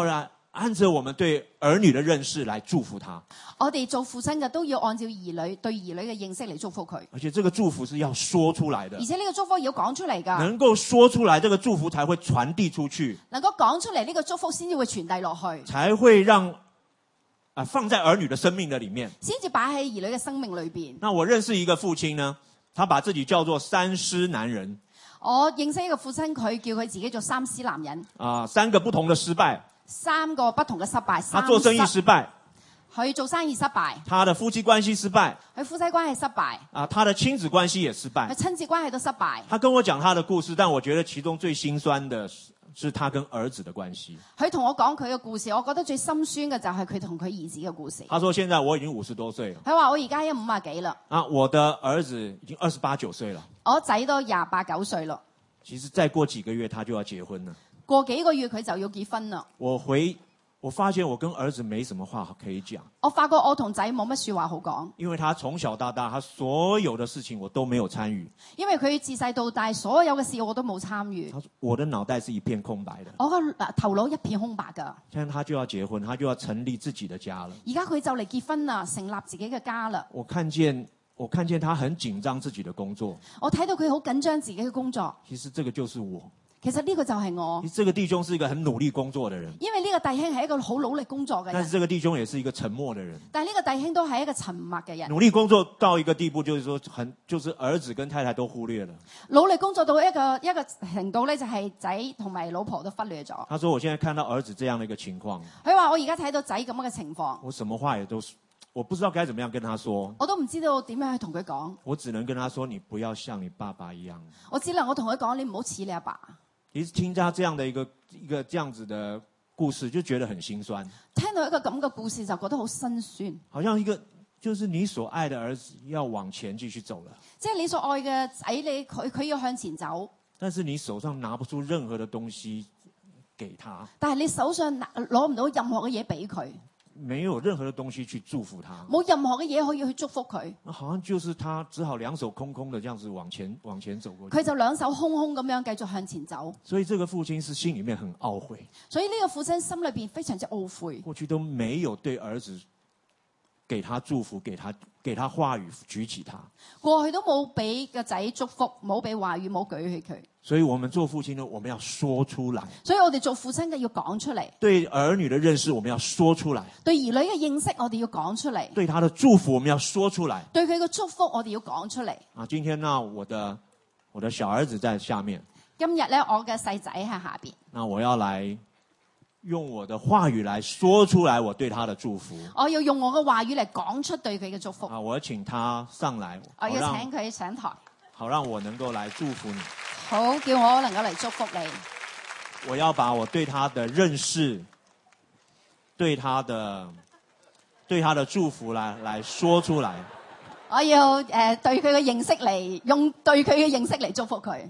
按着我們對兒女的認識來祝福他。 我哋做父親嘅都要按照兒女對兒女嘅認識嚟祝福佢。 而且這個祝福是要說出來的。 而且呢個祝福要講出嚟㗎。 能夠說出來，這個祝福才會傳遞出去。 能夠講出嚟，呢個祝福先至會傳遞落去。 才會讓啊放在兒女的生命的裡面。先至擺喺兒女嘅生命裏邊。 那我認識一個父親呢，他把自己叫做三師男人。 我認識一個父親，佢叫佢自己做三師男人。 啊，三個不同的失敗。 三個不同嘅失敗。 他做生意失敗。 佢做生意失敗。 他的夫妻關係失敗。 佢夫妻關係失敗。 啊，他的親子關係也失敗。 佢親子關係都失敗。 他跟我講他的故事，但我覺得其中最心酸的是他跟兒子的關係。 佢同我講佢嘅故事，我覺得最心酸嘅就係佢同佢兒子嘅故事。 他說：現在我已經五十多歲了。 佢話我而家已經五十幾啦。啊， 我的兒子已經二十八九歲了。 我仔都廿八九歲咯。 其實再過幾個月他就要結婚了。 過幾個月佢就要結婚啦。 我回，我發現我跟兒子沒什麼話可以講。 我發覺我同仔冇乜說話好講。因為他從小到大，他所有的事情我都沒有參與。因為佢自細到大所有嘅事我都冇參與。我的腦袋是一片空白的。我個頭腦一片空白㗎。現在他就要結婚，他就要成立自己的家了。而家佢就嚟結婚啦，成立自己嘅家啦。我看見。我看見他很緊張自己的工作，我睇到佢好緊張自己嘅工作。其實這個就是我，其實呢個就係我。這個弟兄是一個很努力工作的人，因為呢個弟兄係一個好努力工作嘅人。但是這個弟兄也是一個沉默的人，但係呢個弟兄都係一個沉默嘅人。努力工作到一個地步，就是說很，就是兒子跟太太都忽略了。努力工作到一個一個程度咧，就係仔同埋老婆都忽略咗。他說：我現在看到兒子這樣的一個情況，佢話我而家睇到仔咁樣嘅情況，我什麼話也都。我不知道該怎麼樣跟他說，我都唔知道點樣去同佢講。我只能跟他說：你不要像你爸爸一樣。我只能我同佢講：你唔好似你阿爸。其實聽他這樣的一個一個這樣子的故事，就覺得很心酸。聽到一個咁嘅故事，就覺得好辛酸。好像一個就是你所愛的兒子要往前繼續走了。即係你所愛嘅仔，你佢佢要向前走，但是你手上拿不出任何的東西給他。但係你手上攞唔到任何嘅嘢俾佢。沒有任何的東西去祝福他，冇任何嘅嘢可以去祝福佢。好像就是他只好兩手空空的這樣子往前往前走過去。佢就兩手空空咁樣繼續向前走。所以這個父親是心裏面很懊悔。所以呢個父親心裏邊非常之懊悔。過去都沒有對兒子給他祝福，給他給他話語舉起他。過去都冇俾個仔祝福，冇俾話語，冇舉起佢。所以我們做父親的，我們要說出來。所以我哋做父親嘅要講出嚟。對兒女的認識，我們要說出來。對兒女嘅認識，我哋要講出嚟。對他的祝福，我們要說出來。對佢嘅祝福，我哋要講出嚟。啊，今天呢，我的我的小兒子在下面。今日咧，我嘅細仔喺下邊。那我要來用我的話語來說出來，我對他的祝福。我要用我嘅話語嚟講出對佢嘅祝福。啊，我要請他上來。我要請佢上台，好讓我能夠來祝福你。好，叫我能夠嚟祝福你。我要把我對他的認識，對他的對他的祝福來來說出來。我要誒、呃、對佢嘅認識嚟，用對佢嘅認識嚟祝福佢。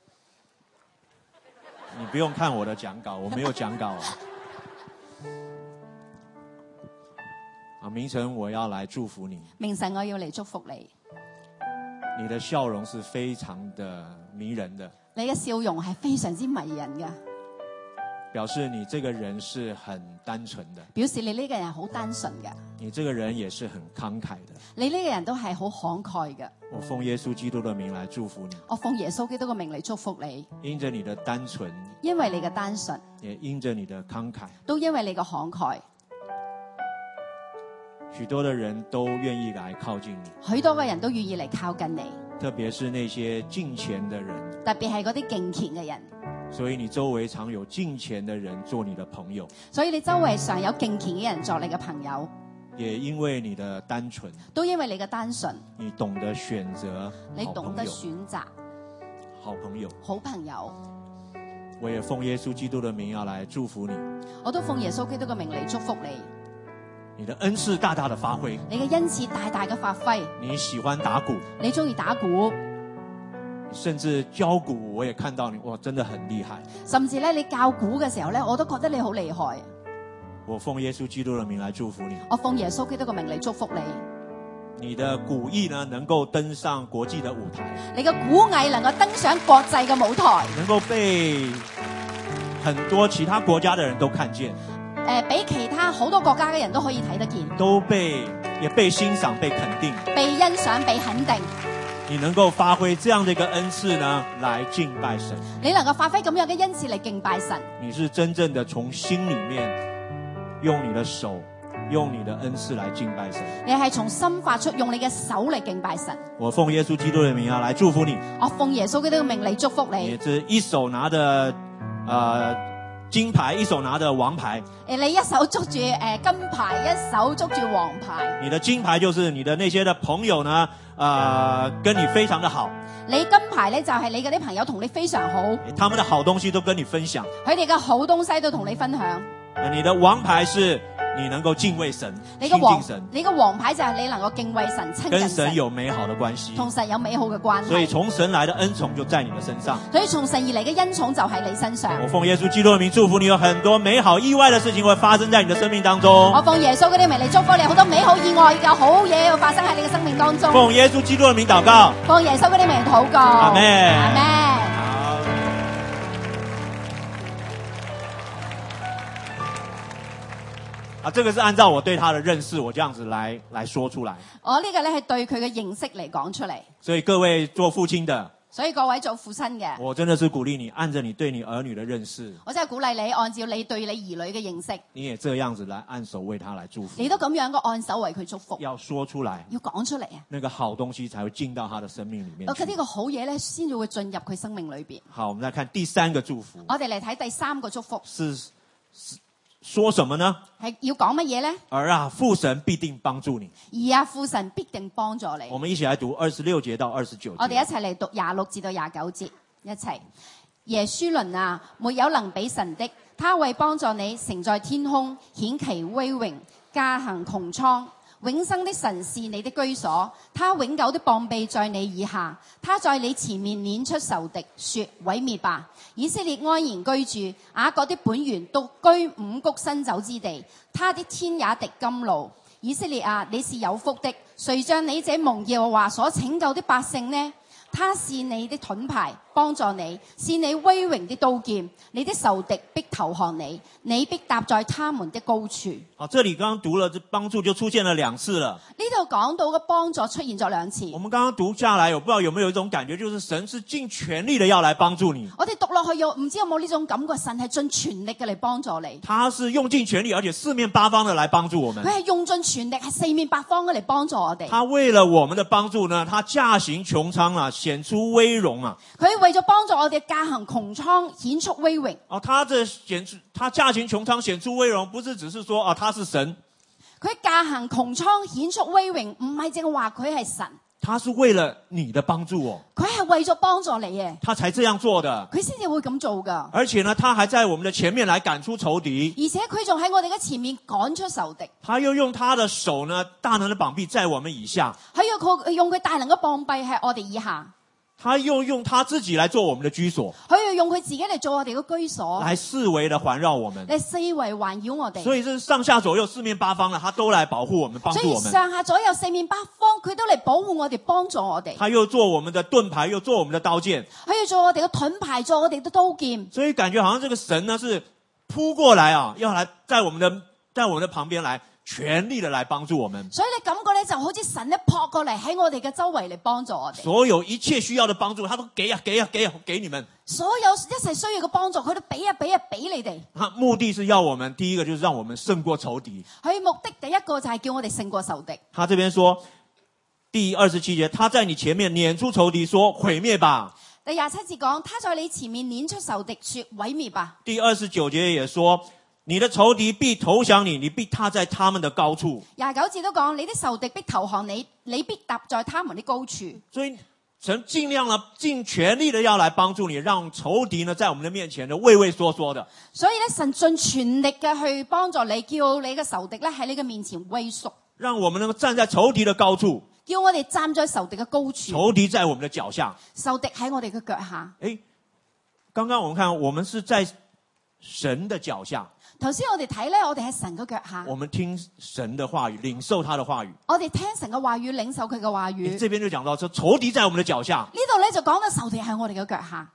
你不用看我的講稿，我沒有講稿啊。啊，明晨我要來祝福你。明晨我要嚟祝福你。你的笑容是非常的迷人的。你嘅笑容係非常之迷人嘅，表示你這個人是很單純的。表示你呢個人好單純嘅。你這個人也是很慷慨的。你呢個人都係好慷慨嘅。我奉耶穌基督的名來祝福你。我奉耶穌基督嘅名嚟祝福你。因着你的單純，因為你嘅單純，也因着你的慷慨，都因為你嘅慷慨。許多的人都願意來靠近你，許多嘅人都願意嚟靠近你，特別是那些敬虔的人，特別係嗰啲敬虔嘅人。所以你周圍常有敬虔的人做你的朋友，所以你周圍常有敬虔嘅人做你嘅朋友。也因為你的單純，都因為你嘅單純，你懂得選擇，你懂得選擇好朋友，好朋友。我也奉耶穌基督的名要來祝福你，我都奉耶穌基督嘅名嚟祝福你。你的恩賜大大的發揮，你嘅恩賜大大嘅發揮。你喜歡打鼓，你中意打鼓，甚至教鼓，我也看到你，哇，真的很厲害。甚至咧，你教鼓嘅時候咧，我都覺得你好厲害。我奉耶穌基督的名來祝福你，我奉耶穌基督嘅名嚟祝福你。你的鼓藝呢，能夠登上國際的舞台，你嘅鼓藝能夠登上國際嘅舞台，能夠被很多其他國家的人都看見。 誒比其他好多國家嘅人都可以睇得見， 都被也被欣賞、被肯定， 被欣賞、被肯定。 你能夠發揮這樣的一個恩賜呢，來敬拜神。 你能夠發揮咁樣嘅恩賜嚟敬拜神。 你是真正的從心裡面用你的手。用你的恩賜來敬拜神， 你係從心發出，用你嘅手嚟敬拜神。 我奉耶穌基督的名啊，來祝福你。 我奉耶穌基督嘅名嚟祝福你。 你這一手拿的，呃，金牌，一手拿的王牌。 誒，你一手捉住誒金牌，一手捉住王牌。 你的金牌就是你的那些的朋友呢，呃，跟你非常的好。 你金牌咧就係你嗰啲朋友同你非常好， 他們的好東西都跟你分享， 佢哋嘅好東西都同你分享。 你的王牌是你能夠敬畏神， 你嘅王， 神你嘅王牌就係你能夠敬畏神，親近神， 跟神有美好的關係， 同神有美好嘅關係。 所以從神來的恩寵就在你的身上。 所以從神而嚟嘅恩寵就喺你身上。 我奉耶穌基督的名祝福你，有很多美好意外的事情會發生在你的生命當中。 我奉耶穌嗰啲名嚟祝福你，好多美好意外嘅好嘢會發生喺你嘅生命當中。 奉耶穌基督的名禱告。 奉耶穌嗰啲名禱告。 阿們。 阿們。 啊，這個是按照我對他的認識，我這樣子來來說出來。 我呢個咧係對佢嘅認識嚟講出嚟。 所以各位做父親的， 所以各位做父親嘅， 我真的是鼓勵你，按着你對你兒女的認識， 我真係鼓勵你按照你對你兒女嘅認識， 你也這樣子來按手為他來祝福。 你都咁樣個按手為佢祝福， 要說出來， 要講出嚟啊！ 那個好東西才會進到他的生命裏面。 我覺得呢個好嘢咧，先至會進入佢生命裏邊。 好，我們再看第三個祝福。 我哋嚟睇第三個祝福， 是是說什麼呢？ 係要講乜嘢咧？ 兒啊，父神必定幫助你。 兒啊，父神必定幫助你。 我們一起來讀二十六節到二十九節。 我哋一齊嚟讀廿六至到廿九節，一齊。耶書倫啊，沒有能比神的，他為幫助你，乘在天空，顯其威榮，駕行穹蒼。永生的神是你的居所，他永久的膀臂在你以下，他在你前面攆出仇敵，說毀滅吧。以色列安然居住，雅各的本源獨居五穀新酒之地，他的天也滴甘露。以色列啊，你是有福的，誰像你這蒙耶和華所拯救的百姓呢？他是你的盾牌，幫助你，是你威榮的刀劍，你的仇敵必投降你，你必踏在他們的高處。 好，這裡剛剛讀了，這幫助就出現了兩次了。 呢度講到嘅幫助出現咗兩次。 我們剛剛讀下來，我不知道有沒有一種感覺，就是神是盡全力的要來幫助你。 我哋讀落去又唔知有冇呢種感覺，神係盡全力嘅嚟幫助你。 他是用盡全力，而且四面八方的來幫助我們。 佢係用盡全力，係四面八方嘅嚟幫助我哋。 他為了我們的幫助呢，他駕行穹蒼啊，顯出威榮啊。 佢為咗幫助我哋駕行穹蒼，顯出威榮。 哦，他這顯出，他駕行穹蒼，顯出威榮，不是只是說啊，他是神。 佢駕行穹蒼，顯出威榮，唔係淨係話佢係神。 他是為了你的幫助哦。 佢係為咗幫助你嘅， 他才這樣做的。 佢先至會咁做噶。 而且呢，他還在我們的前面來趕出仇敵。 而且佢仲喺我哋嘅前面趕出仇敵。 他又用他的手呢，大能的膀臂在我們以下。 佢用佢用佢大能嘅膀臂喺我哋以下。 他又用他自己來做我們的居所， 佢又用佢自己嚟做我哋嘅居所， 來四圍的環繞我們， 嚟四圍環繞我哋。 所以是上下左右四面八方的，他都來保護我們，幫助我們。 所以上下左右四面八方，佢都嚟保護我哋，幫助我哋。 他又做我們的盾牌，又做我們的刀劍。 佢要做我哋嘅盾牌，做我哋嘅刀劍。 所以感覺好像這個神呢是撲過來啊，要來在我們的在我們的旁邊來全力的來幫助我們。 所以你感覺咧就好似神一撲過嚟喺我哋嘅周圍嚟幫助我哋。 所有一切需要的幫助，他都給啊給啊給啊給你們。 所有一切需要嘅幫助，佢都俾啊俾啊俾你哋。 他目的是要我們，第一個就是讓我們勝過仇敵。 佢目的第一個就係叫我哋勝過仇敵。 他這邊說第二十七節，他在你前面攆出仇敵，說毀滅吧。 第廿七節講，他在你前面攆出仇敵，說毀滅吧。 第二十九節也說，你的仇敵必投降你，你必踏在他們的高處。 廿九節都講，你的仇敵必投降你，你必踏在他們的高處。 所以神盡量呢，盡全力的要來幫助你，讓仇敵呢在我們的面前呢畏畏縮縮的。 所以呢，神盡全力嘅去幫助你，叫你嘅仇敵咧喺你嘅面前畏縮， 讓我們能夠站在仇敵的高處。 叫我哋站在仇敵嘅高處。 仇敵在我們的腳下， 仇敵喺我哋嘅腳下。 誒，剛剛我們看，我們是在神的腳下。 頭先我哋睇咧，我哋喺神嘅腳下。 我們聽神的話語，領受他的話語。 我哋聽神嘅話語，領受佢嘅話語。 這邊就講到，說仇敵在我們的腳下。 呢度咧就講到仇敵喺我哋嘅腳下。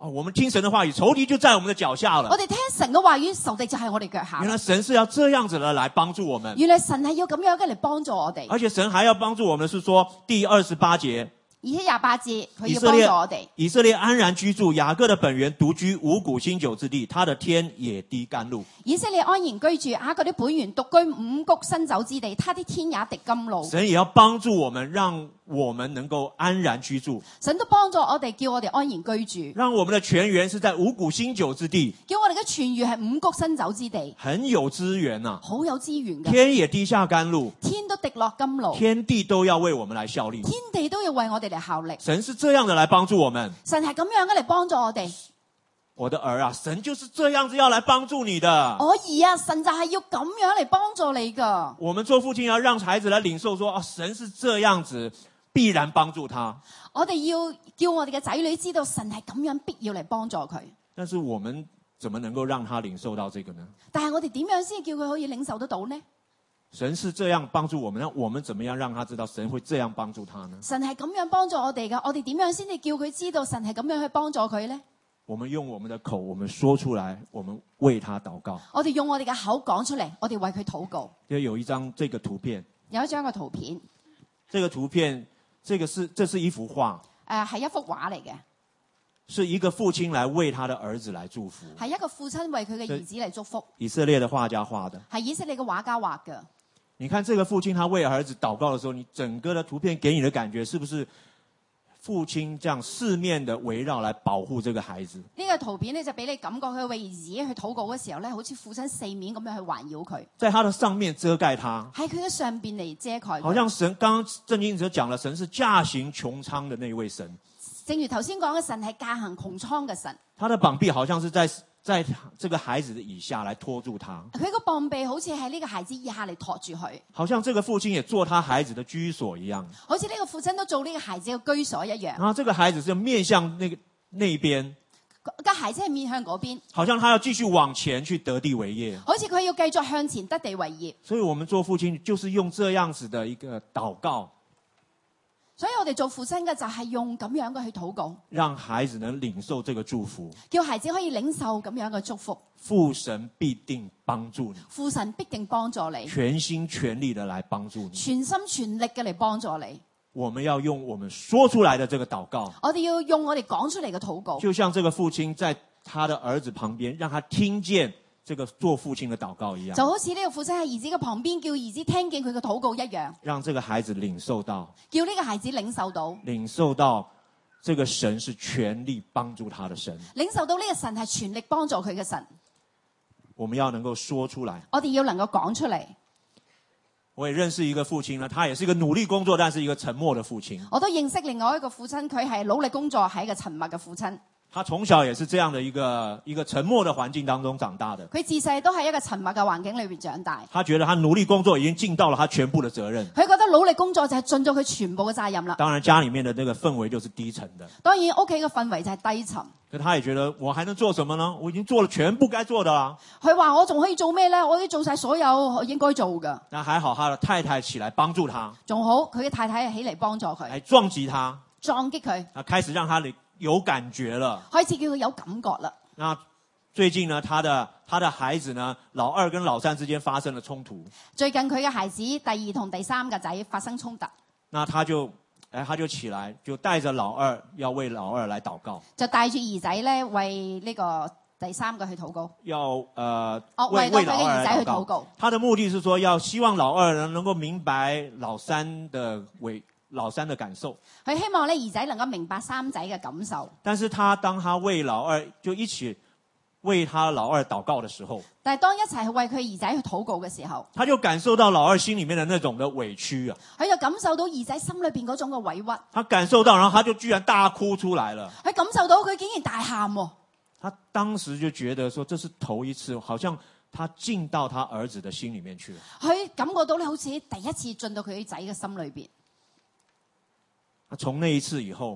哦，我們聽神的話語，仇敵就在我們的腳下了。 我哋聽神嘅話語，仇敵就係我哋腳下。 原來神是要這樣子的來幫助我們。 原來神係要咁樣嘅嚟幫助我哋。 而且神還要幫助我們，是說第二十八節。 而且廿八節佢要幫助我哋。 以色列安然居住，雅各的本源獨居五穀新酒之地，他的天也滴甘露。 以色列安然居住，雅各的本源獨居五穀新酒之地，他的天也滴甘露。 神也要幫助我們，讓我們能夠安然居住。 神都幫助我哋，叫我哋安然居住。 讓我們的泉源是在五穀新酒之地， 叫我哋嘅泉源係五穀新酒之地， 很有資源啊， 好有資源嘅。 天也滴下甘露， 天都滴落甘露， 天地都要為我們來效力， 天地都要為我哋嚟效力。 神是這樣的來幫助我們。 神係咁樣嘅嚟幫助我哋。 我的兒啊，神就是這樣子要來幫助你的。 我兒啊，神就係要咁樣嚟幫助你噶。 我們做父親要讓孩子來領受說，啊，神是這樣子，必然幫助他。 我哋要叫我哋嘅仔女知道神係咁樣，必要嚟幫助佢。 但是我們怎麼能夠讓他領受到這個呢？ 但係我哋點樣先叫佢可以領受得到呢？ 神是這樣幫助我們，那我們怎麼樣讓他知道神會這樣幫助他呢？ 神係咁樣幫助我哋噶，我哋點樣先至叫佢知道神係咁樣去幫助佢呢？ 我們用我們的口，我們說出來，我們為他禱告。 我哋用我哋嘅口講出嚟，我哋為佢禱告。 就有一張這個圖片， 有一張嘅圖片， 這個圖片，這個是這是一幅畫， 誒係一幅畫嚟嘅， 是一個父親來為他的兒子來祝福， 係一個父親為佢嘅兒子嚟祝福。 以色列的畫家畫的， 係以色列嘅畫家畫嘅。 你看這個父親他為兒子禱告的時候，你整個的圖片給你的感覺是不是父親這樣四面的圍繞來保護這個孩子？ 呢個圖片呢，就俾你感覺佢為兒子去禱告嘅時候咧，好似父親四面咁樣去環繞佢， 在他的上面遮蓋他， 喺佢嘅上邊嚟遮蓋佢。 好像神剛剛聖經就講了，神是駕行穹蒼的那位神。 正如頭先講嘅，神係駕行穹蒼嘅神。 他的膀臂好像是在在這個孩子的以下來拖住他， 佢個膀臂好似喺呢個孩子以下嚟托住佢， 好像這個父親也做他孩子的居所一樣， 好似呢個父親都做呢個孩子嘅居所一樣。 然後這個孩子是面向那個那邊， 個孩子係面向嗰邊， 好像他要繼續往前去得地為業， 好似佢要繼續向前得地為業。 所以我們做父親就是用這樣子的一個禱告， 所以我哋做父親嘅就係用咁樣嘅去禱告， 讓孩子能領受這個祝福， 叫孩子可以領受咁樣嘅祝福。 父神必定幫助你， 父神必定幫助你， 全心全力的來幫助你， 全心全力嘅嚟幫助你。 我們要用我們說出來的這個禱告， 我哋要用我哋講出嚟嘅禱告， 就像這個父親在他的兒子旁邊，讓他聽見這個做父親的禱告一樣， 就好似呢個父親喺兒子嘅旁邊，叫兒子聽見佢嘅禱告一樣， 讓這個孩子領受到， 叫呢個孩子領受到， 領受到這個神是全力幫助他的神， 領受到呢個神係全力幫助佢嘅神。 我們要能夠說出來， 我哋要能夠講出嚟。 我也認識一個父親呢，他也是一個努力工作，但是一個沉默的父親。 我都認識另外一個父親，佢係努力工作，係一個沉默嘅父親。 他從小也是這樣的一個一個沉默的環境當中長大的。 佢自細都喺一個沉默嘅環境裏邊長大。 他覺得他努力工作已經盡到了他全部的責任。 佢覺得努力工作就係盡咗佢全部嘅責任啦。 當然家裏面的那個氛圍就是低沉的。 當然屋企嘅氛圍就係低沉。 可他也覺得我還能做什麼呢？我已經做了全部該做的啦。 佢話我仲可以做咩呢？我已經做晒所有應該做嘅。 但還好他的太太起來幫助他。 仲好佢嘅太太起嚟幫助佢。 來撞擊他。 撞擊佢。 啊，開始讓他有感覺了。 開始叫佢有感覺啦。 那最近呢，他的他的孩子呢，老二跟老三之間發生了衝突。 最近佢嘅孩子第二同第三個仔發生衝突。 那他就。哎，他就起來，就帶着老二，要為老二來禱告。 就帶住兒仔咧，為呢個第三個去禱告。 要呃， 哦，為到佢嘅兒仔去禱告。 他的目的是說，要希望老二能夠明白老三的為老三的感受。 佢希望咧兒仔能夠明白三仔嘅感受。 但是他當他為老二就一起為他老二禱告的時候， 但係當一齊去為佢兒仔去禱告嘅時候， 他就感受到老二心裏面的那種的委屈啊， 佢就感受到兒仔心裏邊嗰種嘅委屈， 他感受到，然後他就居然大哭出來了， 佢感受到佢竟然大喊喎， 他當時就覺得說這是頭一次，好像他進到他兒子的心裏面去了， 佢感覺到咧好似第一次進到佢仔嘅心裏邊， 從那一次以後。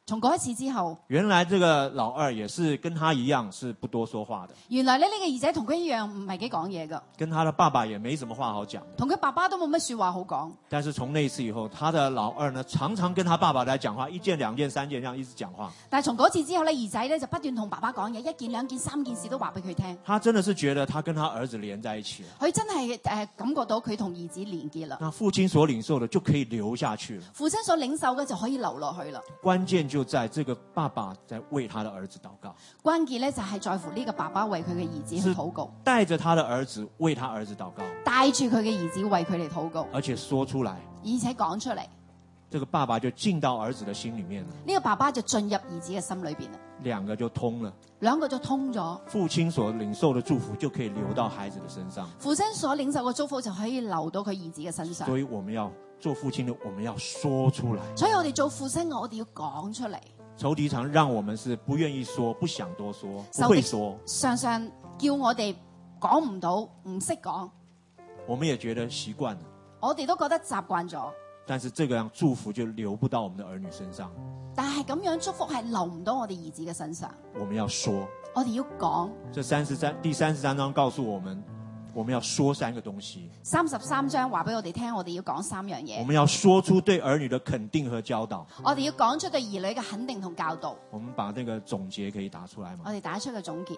從嗰一次之後， 原來這個老二也是跟他一樣是不多說話的。 原來咧呢個兒仔同佢一樣唔係幾講嘢噶， 跟他的爸爸也沒什麼話好講， 同佢爸爸都冇乜說話好講。 但是從那次以後，他的老二呢，常常跟他爸爸來講話，一件兩件三件這樣一直講話。 但係從嗰次之後咧，兒仔咧就不斷同爸爸講嘢，一件兩件三件事都話俾佢聽。 他真的是覺得他跟他兒子連在一起了， 佢真係誒、呃、感覺到佢同兒子連結啦。 那父親所領受的就可以留下去了， 父親所領受嘅就可以留落去啦。 關鍵就在這個爸爸在為他的兒子禱告， 關鍵咧就係在乎呢個爸爸為佢嘅兒子去禱告， 帶着他的兒子為他兒子禱告， 帶住佢嘅兒子為佢哋禱告， 而且說出來， 而且講出嚟， 這個爸爸就進到兒子的心裏面了， 呢個爸爸就進入兒子嘅心裏邊啦， 兩個就通了， 兩個就通咗， 父親所領受的祝福就可以流到孩子的身上， 父親所領受嘅祝福就可以流到佢兒子嘅身上。 所以我們要做父親的，我們要說出來。 所以我哋做父親，我哋要講出嚟。 仇敵常讓我們是不願意說，不想多說，不會說， 常常叫我哋講唔到，唔識講。 我們也覺得習慣了， 我哋都覺得習慣咗。 但是這個樣祝福就流不到我們的兒女身上。 但係咁樣祝福係流唔到我哋兒子嘅身上。 我們要說， 我哋要講。 這三十三第三十三章告訴我們，我們要說三個東西。 三十三章話俾我哋聽，我哋要講三樣嘢。 我們要說出對兒女的肯定和教導。 我哋要講出對兒女嘅肯定同教導。 我們把這個總結可以打出來嗎？ 我哋打出個總結。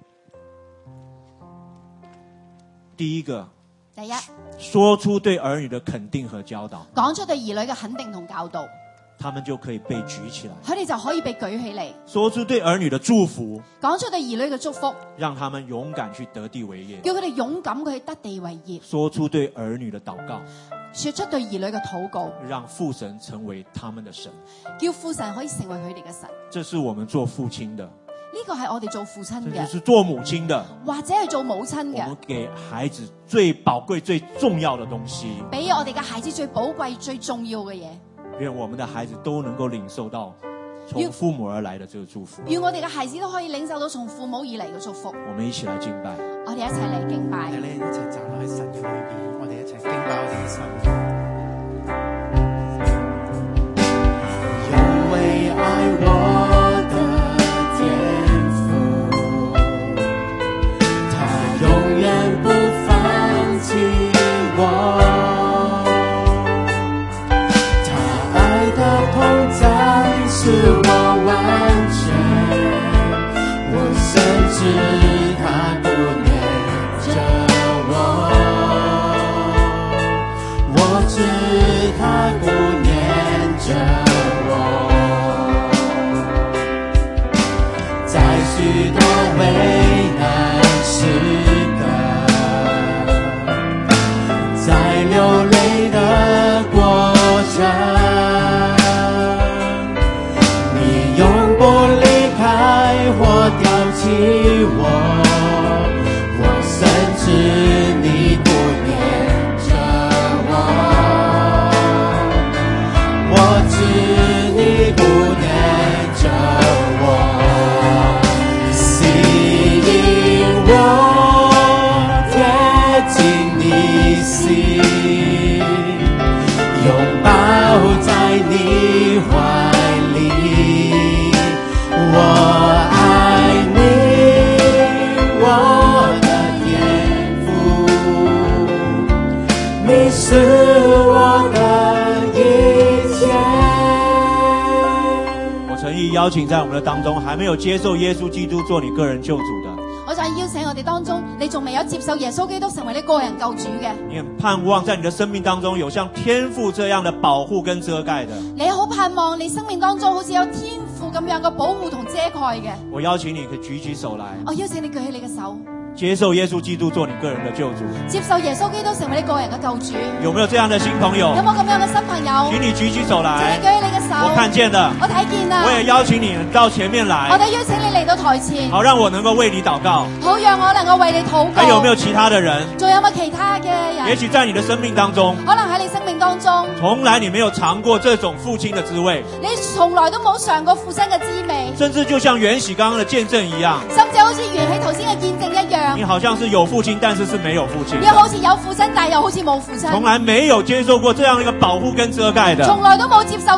第一個， 第一， 說出對兒女的肯定和教導。 講出對兒女嘅肯定同教導， 他們就可以被舉起來。 佢哋就可以被舉起嚟。 說出對兒女的祝福， 講出對兒女嘅祝福， 讓他們勇敢去得地為業。 叫佢哋勇敢佢去得地為業。 說出對兒女的禱告， 說出對兒女嘅禱告， 讓父神成為他們的神。 叫父神可以成為佢哋嘅神。 這是我們做父親的， 呢個係我哋做父親這嘅， 就是做母親的， 或者係做母親我們嘅， 給孩子最寶貴、最重要的東西。 俾我哋嘅孩子最寶貴、最重要嘅嘢。 願我們的孩子都能夠領受到從父母而來的這個祝福。 願我哋嘅孩子都可以領受到從父母而嚟嘅祝福。 我們一起來敬拜。 我哋一齊嚟敬拜。 我哋咧一齊站落喺神嘅裏邊，我哋一齊敬拜我哋嘅神。有為愛我的天父，他永遠不放棄我。是我完全，我甚至他不念着我，我知他不念着我，在許多危難時刻，在流淚的過程，或丟棄我，我甚至你不念着我，我知你不念着我，吸引我貼近你心，擁抱在你懷裡，我是我的一切。 我誠意邀請在我們的當中還沒有接受耶穌基督做你個人救主的， 我就邀請我哋當中，你仲未有接受耶穌基督成為你個人救主嘅， 你很盼望在你的生命當中有像天父這樣的保護跟遮蓋的， 你好盼望你生命當中好似有天父咁樣嘅保護同遮蓋嘅， 我邀請你可以舉起手來， 我邀請你舉起你嘅手， 接受耶穌基督做你個人的救主， 接受耶穌基督成為你個人嘅救主。 有沒有這樣的新朋友？ 有冇咁樣嘅新朋友？ 請你舉起手來， 請你舉起你嘅手。 我看見了， 我睇見啦。 我也邀請你到前面來， 我哋邀請你嚟到台前， 好讓我能夠為你禱告。 好讓我能夠為你禱告。 還有沒有其他的人？ 仲有冇其他嘅人？ 也許在你的生命當中， 可能喺你生命當中， 從來你沒有嘗過這種父親的滋味， 你從來都冇嘗過父親嘅滋味， 甚至就像緣起剛剛的見證一樣， 甚至好似緣起頭先嘅見證一樣， 你好像是有父親，但是是沒有父親， 你好似有父親，但又好似冇父親， 從來沒有接受過這樣一個保護跟遮蓋的， 從來都冇接受咁樣嘅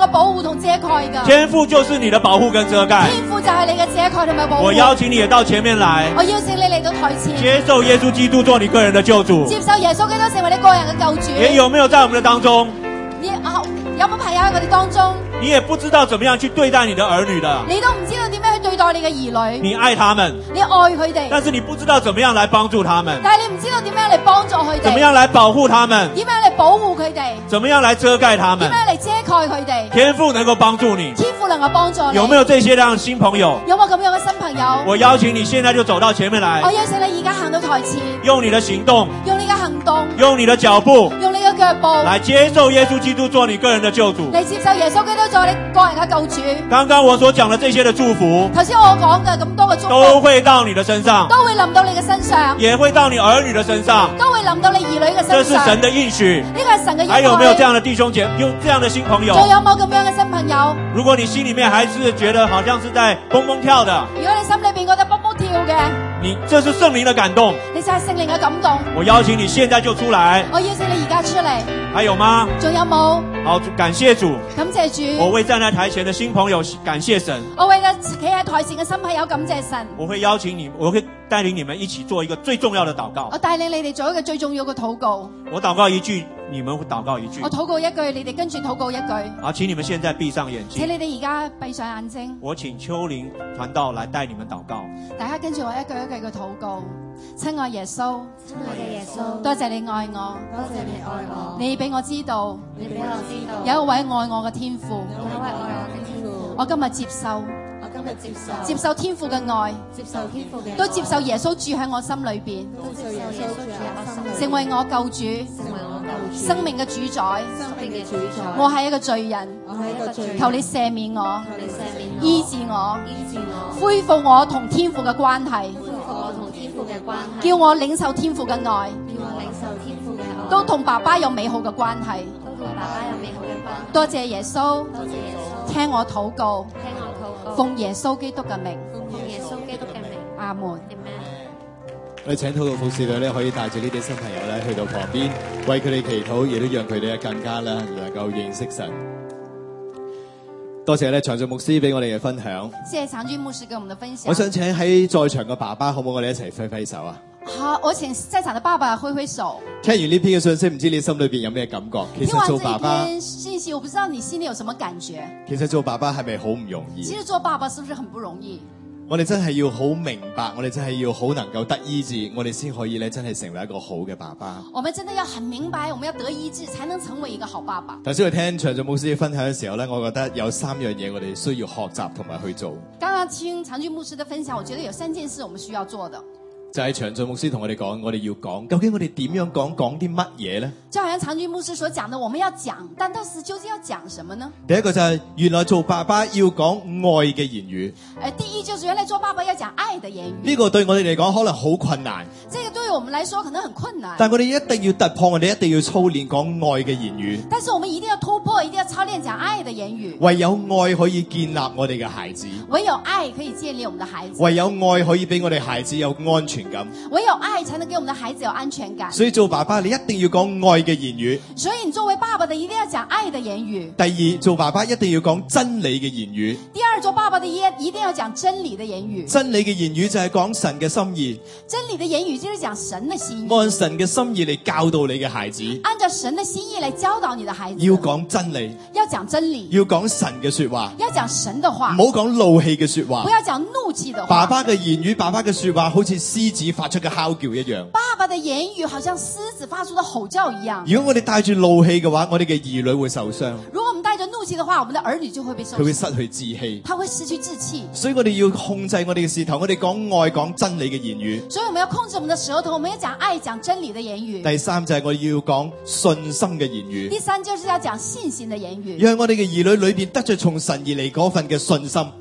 保護同遮蓋㗎。 天父就是你的保護跟遮蓋。 天父就係你嘅遮蓋同埋保護。 我邀請你也到前面來。 我邀請你嚟到台前， 接受耶穌基督做你個人的救主。 接受耶穌基督成為你個人嘅救主。 也有沒有在我們的當中？ 你啊，有冇朋友喺我哋當中？ 你也不知道怎麼樣去對待你的兒女的。 你都唔知道點樣去對待你嘅兒女。 你愛他們， 你愛佢哋， 但是你不知道怎麼樣來幫助他們。 但係你唔知道點樣嚟幫助佢哋。 怎麼樣來保護他們？ 點樣嚟保護佢哋？ 怎麼樣來遮蓋他們？ 點樣嚟遮蓋佢哋？ 天父能夠幫助你。 天父能夠幫助你。 有沒有這些這樣的新朋友？ 有冇咁樣嘅新朋友？ 我邀請你現在就走到前面來。 我邀請你而家行到台前， 用你的行動， 用你嘅行動， 用你的腳步， 用你嘅腳步， 來接受耶穌基督做你個人的救主。 嚟接受耶穌基督做你個人嘅救主。 剛剛我所講的這些的祝福， 頭先我講嘅咁多嘅祝福， 都會到你的身上， 都會臨到你嘅身上， 也會到你兒女的身上， 都會臨到你兒女嘅身上。 這是神的應許。 呢個係神嘅應許。 還有沒有這樣的弟兄姐妹，有這樣的新朋友？ 仲有冇咁樣嘅新朋友？ 如果你心裏面還是覺得好像是在蹦蹦跳的， 如果你心裏邊覺得蹦蹦跳嘅， 你這是聖靈的感動， 你就係聖靈嘅感動。 我邀請你現在就出來。 我邀請你而家出嚟。 還有嗎？ 仲有冇？ 好，感謝主， 感謝主。 我為站在台前的新朋友感謝神。 我為咗企喺台前嘅新朋友感謝神。 我會邀請你，我會帶領你們一起做一個最重要的禱告。 我帶領你哋做一個最重要嘅禱告。 我禱告一句，你們會禱告一句。 我禱告一句，你哋跟住禱告一句。 好，請你們現在閉上眼睛。 請你哋而家閉上眼睛。 我請秋玲傳道來帶你們禱告。 大家跟住我一句一句嘅禱告。親愛耶穌， 親愛嘅耶穌， 多謝你愛我， 多謝你愛我， 你俾我知道， 你俾我知道， 有一位愛我嘅天父， 有一位愛我嘅天父， 我今日接受， 我今日接受， 接受天父嘅愛， 接受天父嘅愛， 都接受耶穌住喺我心裏邊， 都接受耶穌住喺我心裏， 成為我救主， 成為我救主， 生命嘅主宰， 生命嘅主宰， 我係一個罪人， 我係一個罪人， 求你赦免我， 求你赦免我， 醫治我， 醫治我， 恢復我同天父嘅關係， 恢復我同天父嘅關係， 叫我領受天父嘅愛， 叫我領受天父嘅愛， 都同爸爸有美好嘅關係， 都同爸爸有美好嘅關係。 多謝耶穌， 多謝耶穌， 聽我禱告， 聽我禱告， 奉耶穌基督嘅名， 奉耶穌基督嘅名， 阿門。 我哋請禱告服侍隊咧，可以帶住呢啲新朋友咧去到旁邊，為佢哋祈禱，亦都讓佢哋更加咧能夠認識神。多謝咧長進牧師俾我哋嘅分享。 謝謝長進牧師給我們的分享。 我想請喺在場嘅爸爸，好唔好我哋一齊揮揮手啊？ 好，我請在場的爸爸揮揮手。 聽完呢篇嘅信息，唔知你心裏邊有咩感覺？其實做爸爸， 聽完這一篇信息，我不知道你心裏有什麼感覺。 其實做爸爸係咪好唔容易？ 其實做爸爸是不是很不容易？ 我哋真係要好明白，我哋真係要好能夠得醫治，我哋先可以咧真係成為一個好嘅爸爸。 我們真的要很明白，我們要得醫治，才能成為一個好爸爸。 頭先我聽長進牧師分享嘅時候咧，我覺得有三樣嘢我哋需要學習同埋去做。 剛剛聽長進牧師的分享，我覺得有三件事我們需要做的。 就係長進牧師同我哋講，我哋要講，究竟我哋點樣講，講啲乜嘢呢？ 就好像長進牧師所講的，我們要講，但到時究竟要講什麼呢？ 第一個就係原來做爸爸要講愛嘅言語。 誒，第一就是原來做爸爸要講愛的言語。 呢個對我哋嚟講可能好困難。 這個對於我們來說可能很困難。 但我哋一定要突破，我哋一定要操練講愛嘅言語。 但是我們一定要突破，一定要操練講愛的言語。 唯有愛可以建立我哋嘅孩子。 唯有愛可以建立我們的孩子。 唯有愛可以俾我哋孩子有安全感。 唯有愛才能給我們的孩子有安全感。 所以做爸爸你一定要講愛嘅言語。 所以你作為爸爸的一定要講愛的言語。 第二，做爸爸一定要講真理嘅言語。 第二，做爸爸的一一定要講真理的言語。 真理嘅言語就係講神嘅心意。 真理的言語就是講神的心意。 按神嘅心意嚟教導你嘅孩子。 按照神的心意嚟教導你的孩子。 要講真理。 要講真理。 要講神嘅說話。 要講神的話。 唔好講怒氣嘅說話。 不要講怒氣的話。 爸爸嘅言語，爸爸嘅說話，好似獅子發出嘅哮叫一樣。 爸爸的言語好像獅子發出的吼叫一樣。 如果我哋帶住怒氣嘅話，我哋嘅兒女會受傷。 如果我們帶着怒氣的話，我們的兒女就會被受傷。 佢會失去志氣。 他會失去志氣。 所以我哋要控制我哋嘅舌頭，我哋講愛講真理嘅言語。 所以我們要控制我們的舌頭，我們要講愛講真理的言語。 第三就係我哋要講信心嘅言語。 第三就是要講信心的言語。 讓我哋嘅兒女裏邊得着從神而嚟嗰份嘅信心。 讓我們的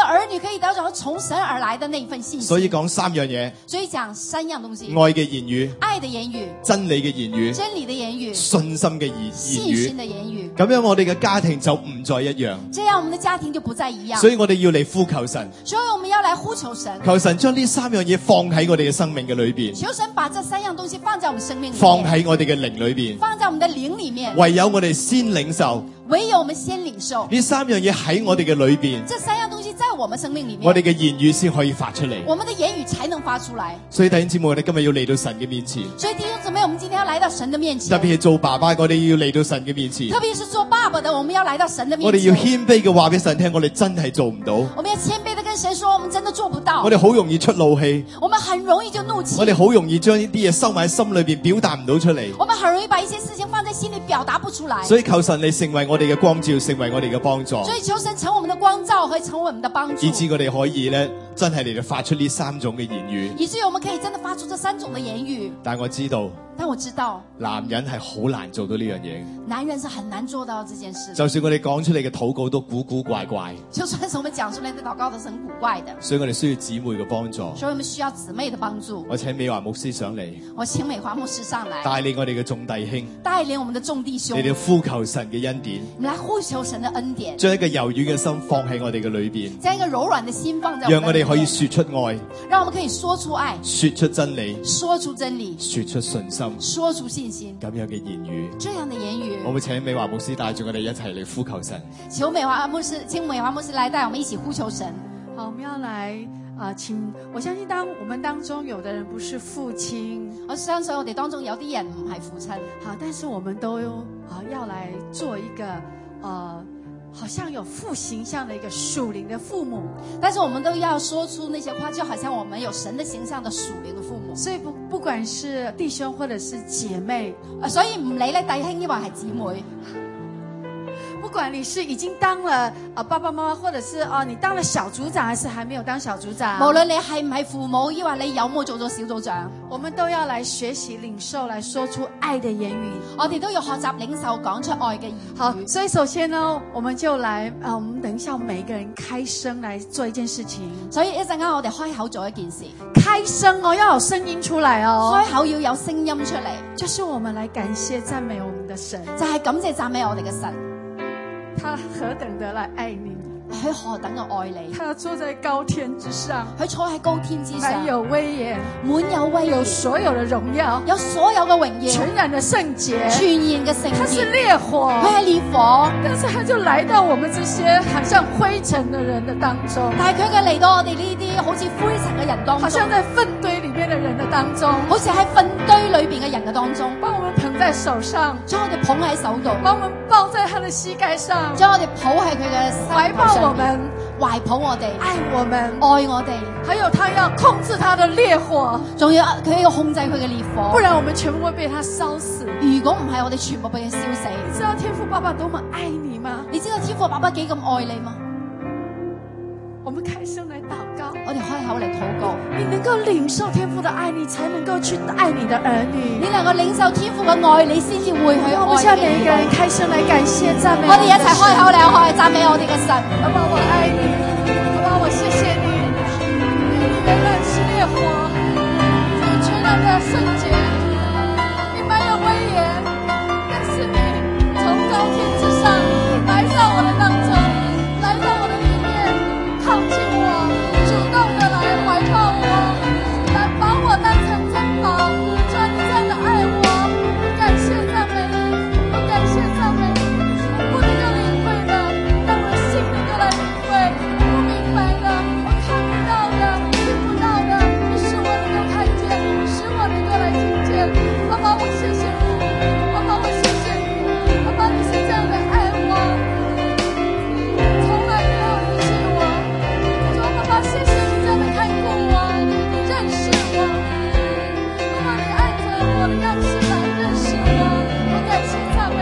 的兒女可以得着從神而來的那一份信心。 所以講三樣嘢， 所以講三樣東西： 愛嘅言語、 愛的言語、 真理嘅言語、 真理的言語、 信心嘅言信言語。 心的言語。 咁樣我哋嘅家庭就唔再一樣。 這樣我們的家庭就不再一樣。 所以我哋要嚟呼求神， 所以我們要來呼求神， 求神將呢三樣嘢放喺我哋嘅生命嘅裏邊， 求神把這三樣東西放在我們生命裏面， 放喺我哋嘅靈裏邊。 放在我們的靈裏面。 唯有我哋先領受， 唯有我們先領受呢三樣嘢喺我哋嘅裏邊， 這三樣東西在我們生命裏面， 我哋嘅言語先可以發出嚟。 我們的言語才能發出來。 所以弟兄姊妹，我哋今日要嚟到神嘅面前。 所以弟兄姊妹，我們今天要來到神的面前。 特別係做爸爸，我哋要嚟到神嘅面前。 特別是做爸爸的，我們要來到神的面前。 我哋要謙卑嘅話俾神聽，我哋真係做唔到。 我們要謙卑的跟神說，我們真的做不到。 我哋好容易出怒氣， 我們很容易就怒氣。 我哋好容易將呢啲嘢收埋喺心裏邊，表達唔到出嚟。 我們很容易把一些事情放在心裏，表達不出來。 所以求神你成為我哋嘅光照，成為我哋嘅幫助。 所以求神成我們的光照和成為我們的幫助， 以致我哋可以咧真係嚟到發出呢三種嘅言語。 以至於我們可以真的發出這三種的言語。 但我知道， 但我知道男人係好難做到呢樣嘢。 男人是很難做到這件事。 就算我哋講出嚟嘅禱告都古古怪怪， 就算是我們講出來的禱告都是很古怪的。 所以我哋需要姊妹嘅幫助。 所以我們需要姊妹的幫助。 我請美華牧師上嚟， 我請美華牧師上來， 帶領我哋嘅眾弟兄， 帶領我們的眾弟兄， 你哋呼求神嘅恩典， 我們來呼求神的恩典， 將一個柔軟嘅心放喺我哋嘅裏邊， 將一個柔軟的心放在我們的裏面， 讓我哋可以說出愛， 讓我們可以說出愛， 說出真理， 說出真理， 說出信心， 說出信心， 咁樣嘅言語， 這樣的言語。 我會請美華牧師帶住我哋一齊嚟呼求神。 求美華牧師，請美華牧師來帶我們一起呼求神。 好，我們要來啊、呃，請我相信當我們當中有的人不是父親， 我相信我哋當中有啲人唔係父親， 好，但是我們都啊、呃、要來做一個呃。好像有父形象的一個屬靈的父母， 但是我們都要說出那些話，就好像我們有神的形象的屬靈的父母。 所以不不管是弟兄或者是姐妹， 啊，所以唔理咧弟兄抑或係姊妹。 不管你是已經當了啊爸爸媽媽，或者是啊你當了小組長，還是還沒有當小組長， 無論你係唔係父母，抑或你有冇做咗小組長， 我們都要來學習領受，來說出愛的言語。 我哋都要學習領受，講出愛嘅言語。 好，所以首先呢，我們就來啊，我們等一下每一個人開聲來做一件事情。 所以一陣間我哋開口做一件事， 開聲哦，要有聲音出來哦， 開口要有聲音出嚟， 就是我們來感謝讚美我們的神， 就係感謝讚美我哋嘅神。 他何等的來愛你， 佢何等嘅愛你， 他坐在高天之上， 佢坐喺高天之上， 滿有威嚴， 滿有威嚴， 有所有的榮耀， 有所有嘅榮耀， 全然的聖潔， 全然嘅聖潔。 他是烈火， 佢係烈火， 但是他就來到我們這些好像灰塵的人的當中， 但係佢嘅嚟到我哋呢啲好似灰塵嘅人當中， 好像在糞堆裏面的人的當中， 好似喺糞堆裏邊嘅人嘅當中， 把我們捧在手上， 將我哋捧喺手度， 把我們抱在他的膝蓋上， 將我哋抱喺佢嘅懷抱我們， 懷抱我哋， 愛我們， 愛我哋， 還有他要控制他的烈火， 仲要佢要控制佢嘅烈火， 不然我們全部會被他燒死。 如果唔係，我哋全部被佢燒死。 你知道天父爸爸多麼愛你嗎？ 你知道天父爸爸幾咁愛你嗎？ 我們開聲來禱告， 我哋開口嚟禱告。 你能夠領受天父的愛，你才能夠去愛你的兒女。 你能夠領受天父嘅愛，你先至會去愛。 我們現在每一個人開聲來感謝讚美。 我哋一齊開口嚟開讚美我哋嘅神。 爸爸，我愛你，爸爸，我謝謝你。你原來是烈火，你全然的聖潔，你滿有威嚴，但是你從高天之上來到我的當中，來到我的裡面，靠近我，主動的來懷抱我，來把我當成珍寶。主啊，你這樣的愛我，感謝讚美你，我感謝讚美你，我不能夠領會的，讓我的心能夠來領會，我不明白的，我看不到的，聽不到的，你使我能夠看見，使我能夠來聽見。爸爸，我謝謝你，爸爸，我謝謝你，爸爸，你是這樣的愛我，從來沒有離棄我。主啊，爸爸，謝謝你這樣的看顧我，你認識我，爸爸，你按着我的樣式來認識我，我感謝讚美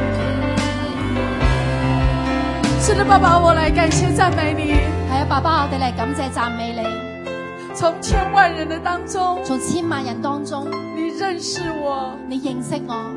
你。是的，爸爸，我來感謝讚美你。 係啊，爸爸，我哋嚟感謝讚美你。 從千萬人的當中， 從千萬人當中， 你認識我， 你認識我。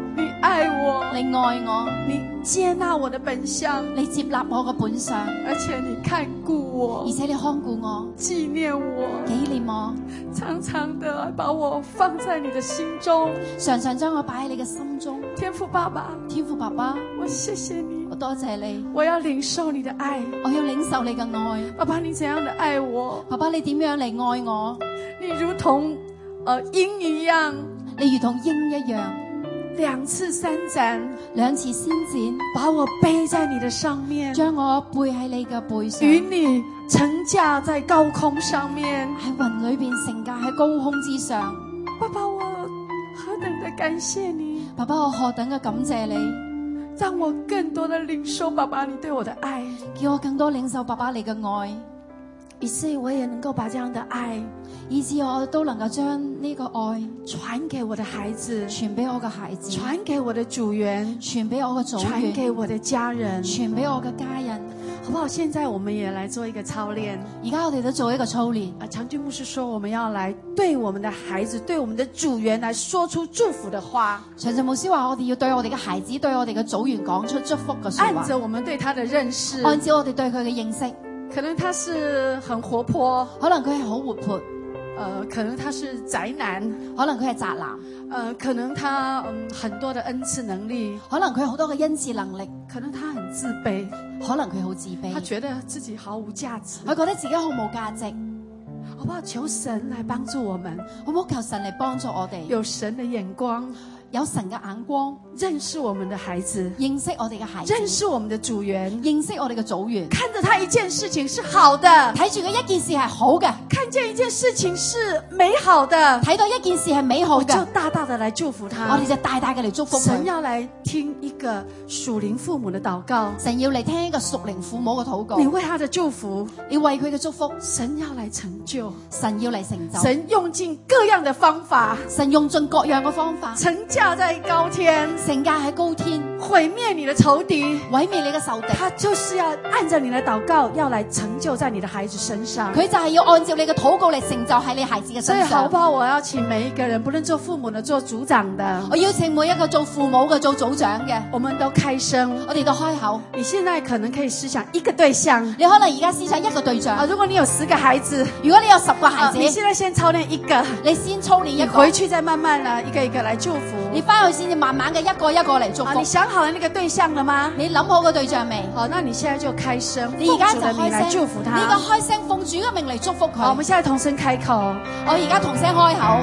你愛我， 你愛我， 你接納我的本相， 你接納我嘅本相， 而且你看顧我， 而且你看顧我， 紀念我， 紀念我， 常常的把我放在你的心中， 常常將我擺喺你嘅心中。 天父爸爸， 天父爸爸， 我謝謝你， 我多謝你， 我要領受你的愛， 我要領受你嘅愛。 爸爸，你怎樣的愛我？ 爸爸，你點樣嚟愛我？ 你如同呃鷹一樣， 你如同鷹一樣， 兩次三展， 兩次先展， 把我背在你的上面， 將我背喺你嘅背上， 與你乘駕在高空上面， 喺雲裏邊乘駕喺高空之上。 爸爸，我何等的感謝你！ 爸爸，我何等嘅感謝你， 讓我更多的領受爸爸你對我的愛， 叫我更多領受爸爸你嘅愛， 以至我也能夠把這樣的愛， 以至我都能夠將呢個愛傳給我的孩子， 傳俾我嘅孩子， 傳給我的組員， 傳俾我嘅組傳員， 給我的家人， 傳俾我嘅家人， 好不好？現在我們也來做一個操練。 而家我哋都做一個操練。 啊，長俊牧師說，我們要來對我們的孩子，對我們的組員來說出祝福的話。 長俊牧師話，我哋要對我哋嘅孩子，對我哋嘅組員講出祝福嘅說話。 按着我們對他的認識， 按照我哋對佢嘅認識， 可能他是很活潑， 可能佢係好活潑， 呃，可能他是宅男， 可能佢係宅男， 呃，可能他嗯很多的恩賜能力， 可能佢好多嘅恩賜能力， 可能他很自卑， 可能佢好自卑， 他覺得自己毫無價值， 佢覺得自己好冇價值。 好不好？求神來幫助我們， 好唔好求神嚟幫助我哋， 有神的眼光， 有神嘅眼光， 認識我們的孩子， 認識我哋嘅孩子， 認識我們的組員， 認識我哋嘅組員， 看着他一件事情是好的， 睇住佢一件事係好嘅， 看見一件事情是美好的， 睇到一件事係美好我就嘅， 大大的來祝福我他。 哋就大大嘅嚟祝福佢。 神要來聽一個屬靈父母的禱告， 神要嚟聽一個屬靈父母嘅禱告， 你為他的祝福， 你為佢嘅祝福， 神要來成就， 神要嚟成就， 神用盡各樣的方法， 神用盡各樣嘅方法， 乘駕在高天， 乘駕喺高天， 毀滅你的仇敵， 毀滅你嘅仇敵。 他就是要按着你的禱告，要來成就在你的孩子身上。 佢就係要按照你嘅禱告嚟成就喺你孩子嘅所以身上。 好不好？我要請每一個人，不論做父母的、做組長的， 我邀請每一個做父母嘅、做組長嘅， 我們都開聲。 我哋都開口。 你現在可能可以思想一個對象， 你可能而家思想一個對象。 啊，如果你有十個孩子， 如果你有十個孩啊， 子， 你現在先操練一個， 你先操練一個， 你回去再慢慢的一個一個來祝福。 你翻去先至慢慢嘅一個一個嚟祝啊， 福。 你想好了那個對象了嗎？ 你諗好個對象未？ 好，那你現在就開聲， 你而家就奉主的名來開聲， 祝福他。 你而家開聲奉主嘅命嚟祝福佢。 好，我們現在同聲開口。 我而家同聲開口。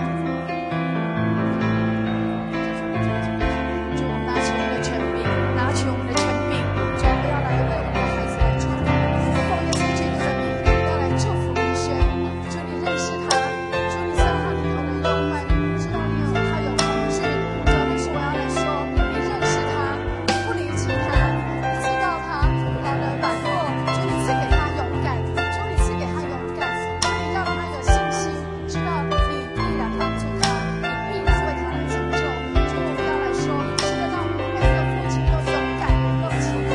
主，我們拿起我們的權柄，拿起我們的權柄，主，我們要來為我們的孩子來祝福。奉耶穌基督的名，要來祝福明軒。主，你認識他，主，你知道他裡頭的憂悶，知道你有他有恐懼。主，但是我要來說，你認識他，你不離棄他，你知道他好的軟弱，主，你賜給他勇敢，主，你賜給他勇敢，主，你讓他有信心，知道你必然幫助他，你必然為他來成就。主，我們要來說，是的，讓我們每個父親都勇敢，都起來。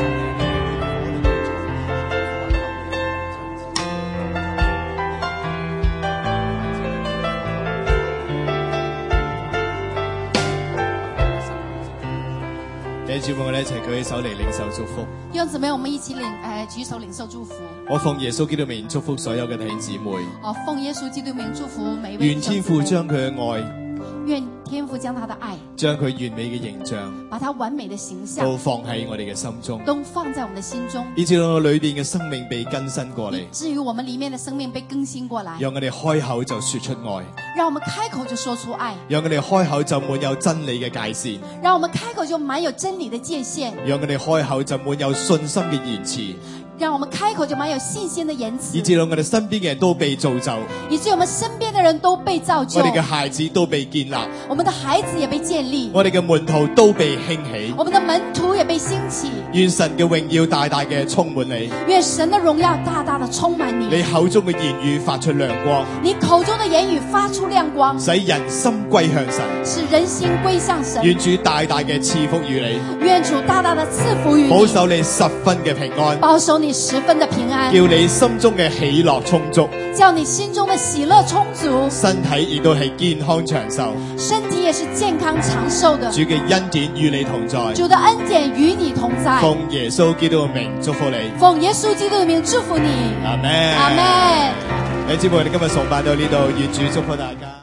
弟兄姊妹，我哋一齊舉起手嚟領受祝福。 弟兄姊妹，我們一起領誒舉手領受祝福。 我奉耶穌基督名祝福所有嘅弟兄姊妹。 我奉耶穌基督名祝福每一位。 願天父將佢嘅愛， 願天父將他的愛， 將佢完美嘅形象， 把他完美的形象都放喺我哋嘅心中， 都放在我們的心中， 以至到我裏邊嘅生命被更新過嚟。 至於我們裡面的生命被更新過來， 讓我哋開口就說出愛， 讓我們開口就說出愛， 讓我哋開口就滿有真理嘅界線， 讓我們開口就滿有真理的界限， 讓我哋開口就滿有信心嘅言辭， 讓我們開口就滿有信心的言辭， 以至到我哋身邊嘅人都被造就， 以至我們身邊的人都被造就， 我哋嘅孩子都被建立， 我們的孩子也被建立， 我哋嘅門徒都被興起， 我們的門徒也被興起。 願神嘅榮耀大大嘅充滿你， 願神的榮耀大大的充滿你， 你口中嘅言語發出亮光， 你口中的言語發出亮光， 使人心歸向神， 使人心歸向神。 願主大大嘅賜福於你， 願主大大的賜福於你， 保守你十分嘅平安， 保守你你十分的平安， 叫你心中嘅喜樂充足， 叫你心中的喜樂充足， 身體亦都係健康長壽， 身體也是健康長壽的。 主嘅恩典與你同在， 主的恩典與你同在。 奉耶穌基督嘅名祝福你， 奉耶穌基督嘅名祝福你。 阿們， 阿們。 弟兄姊妹，我哋今日崇拜到呢度，願主祝福大家。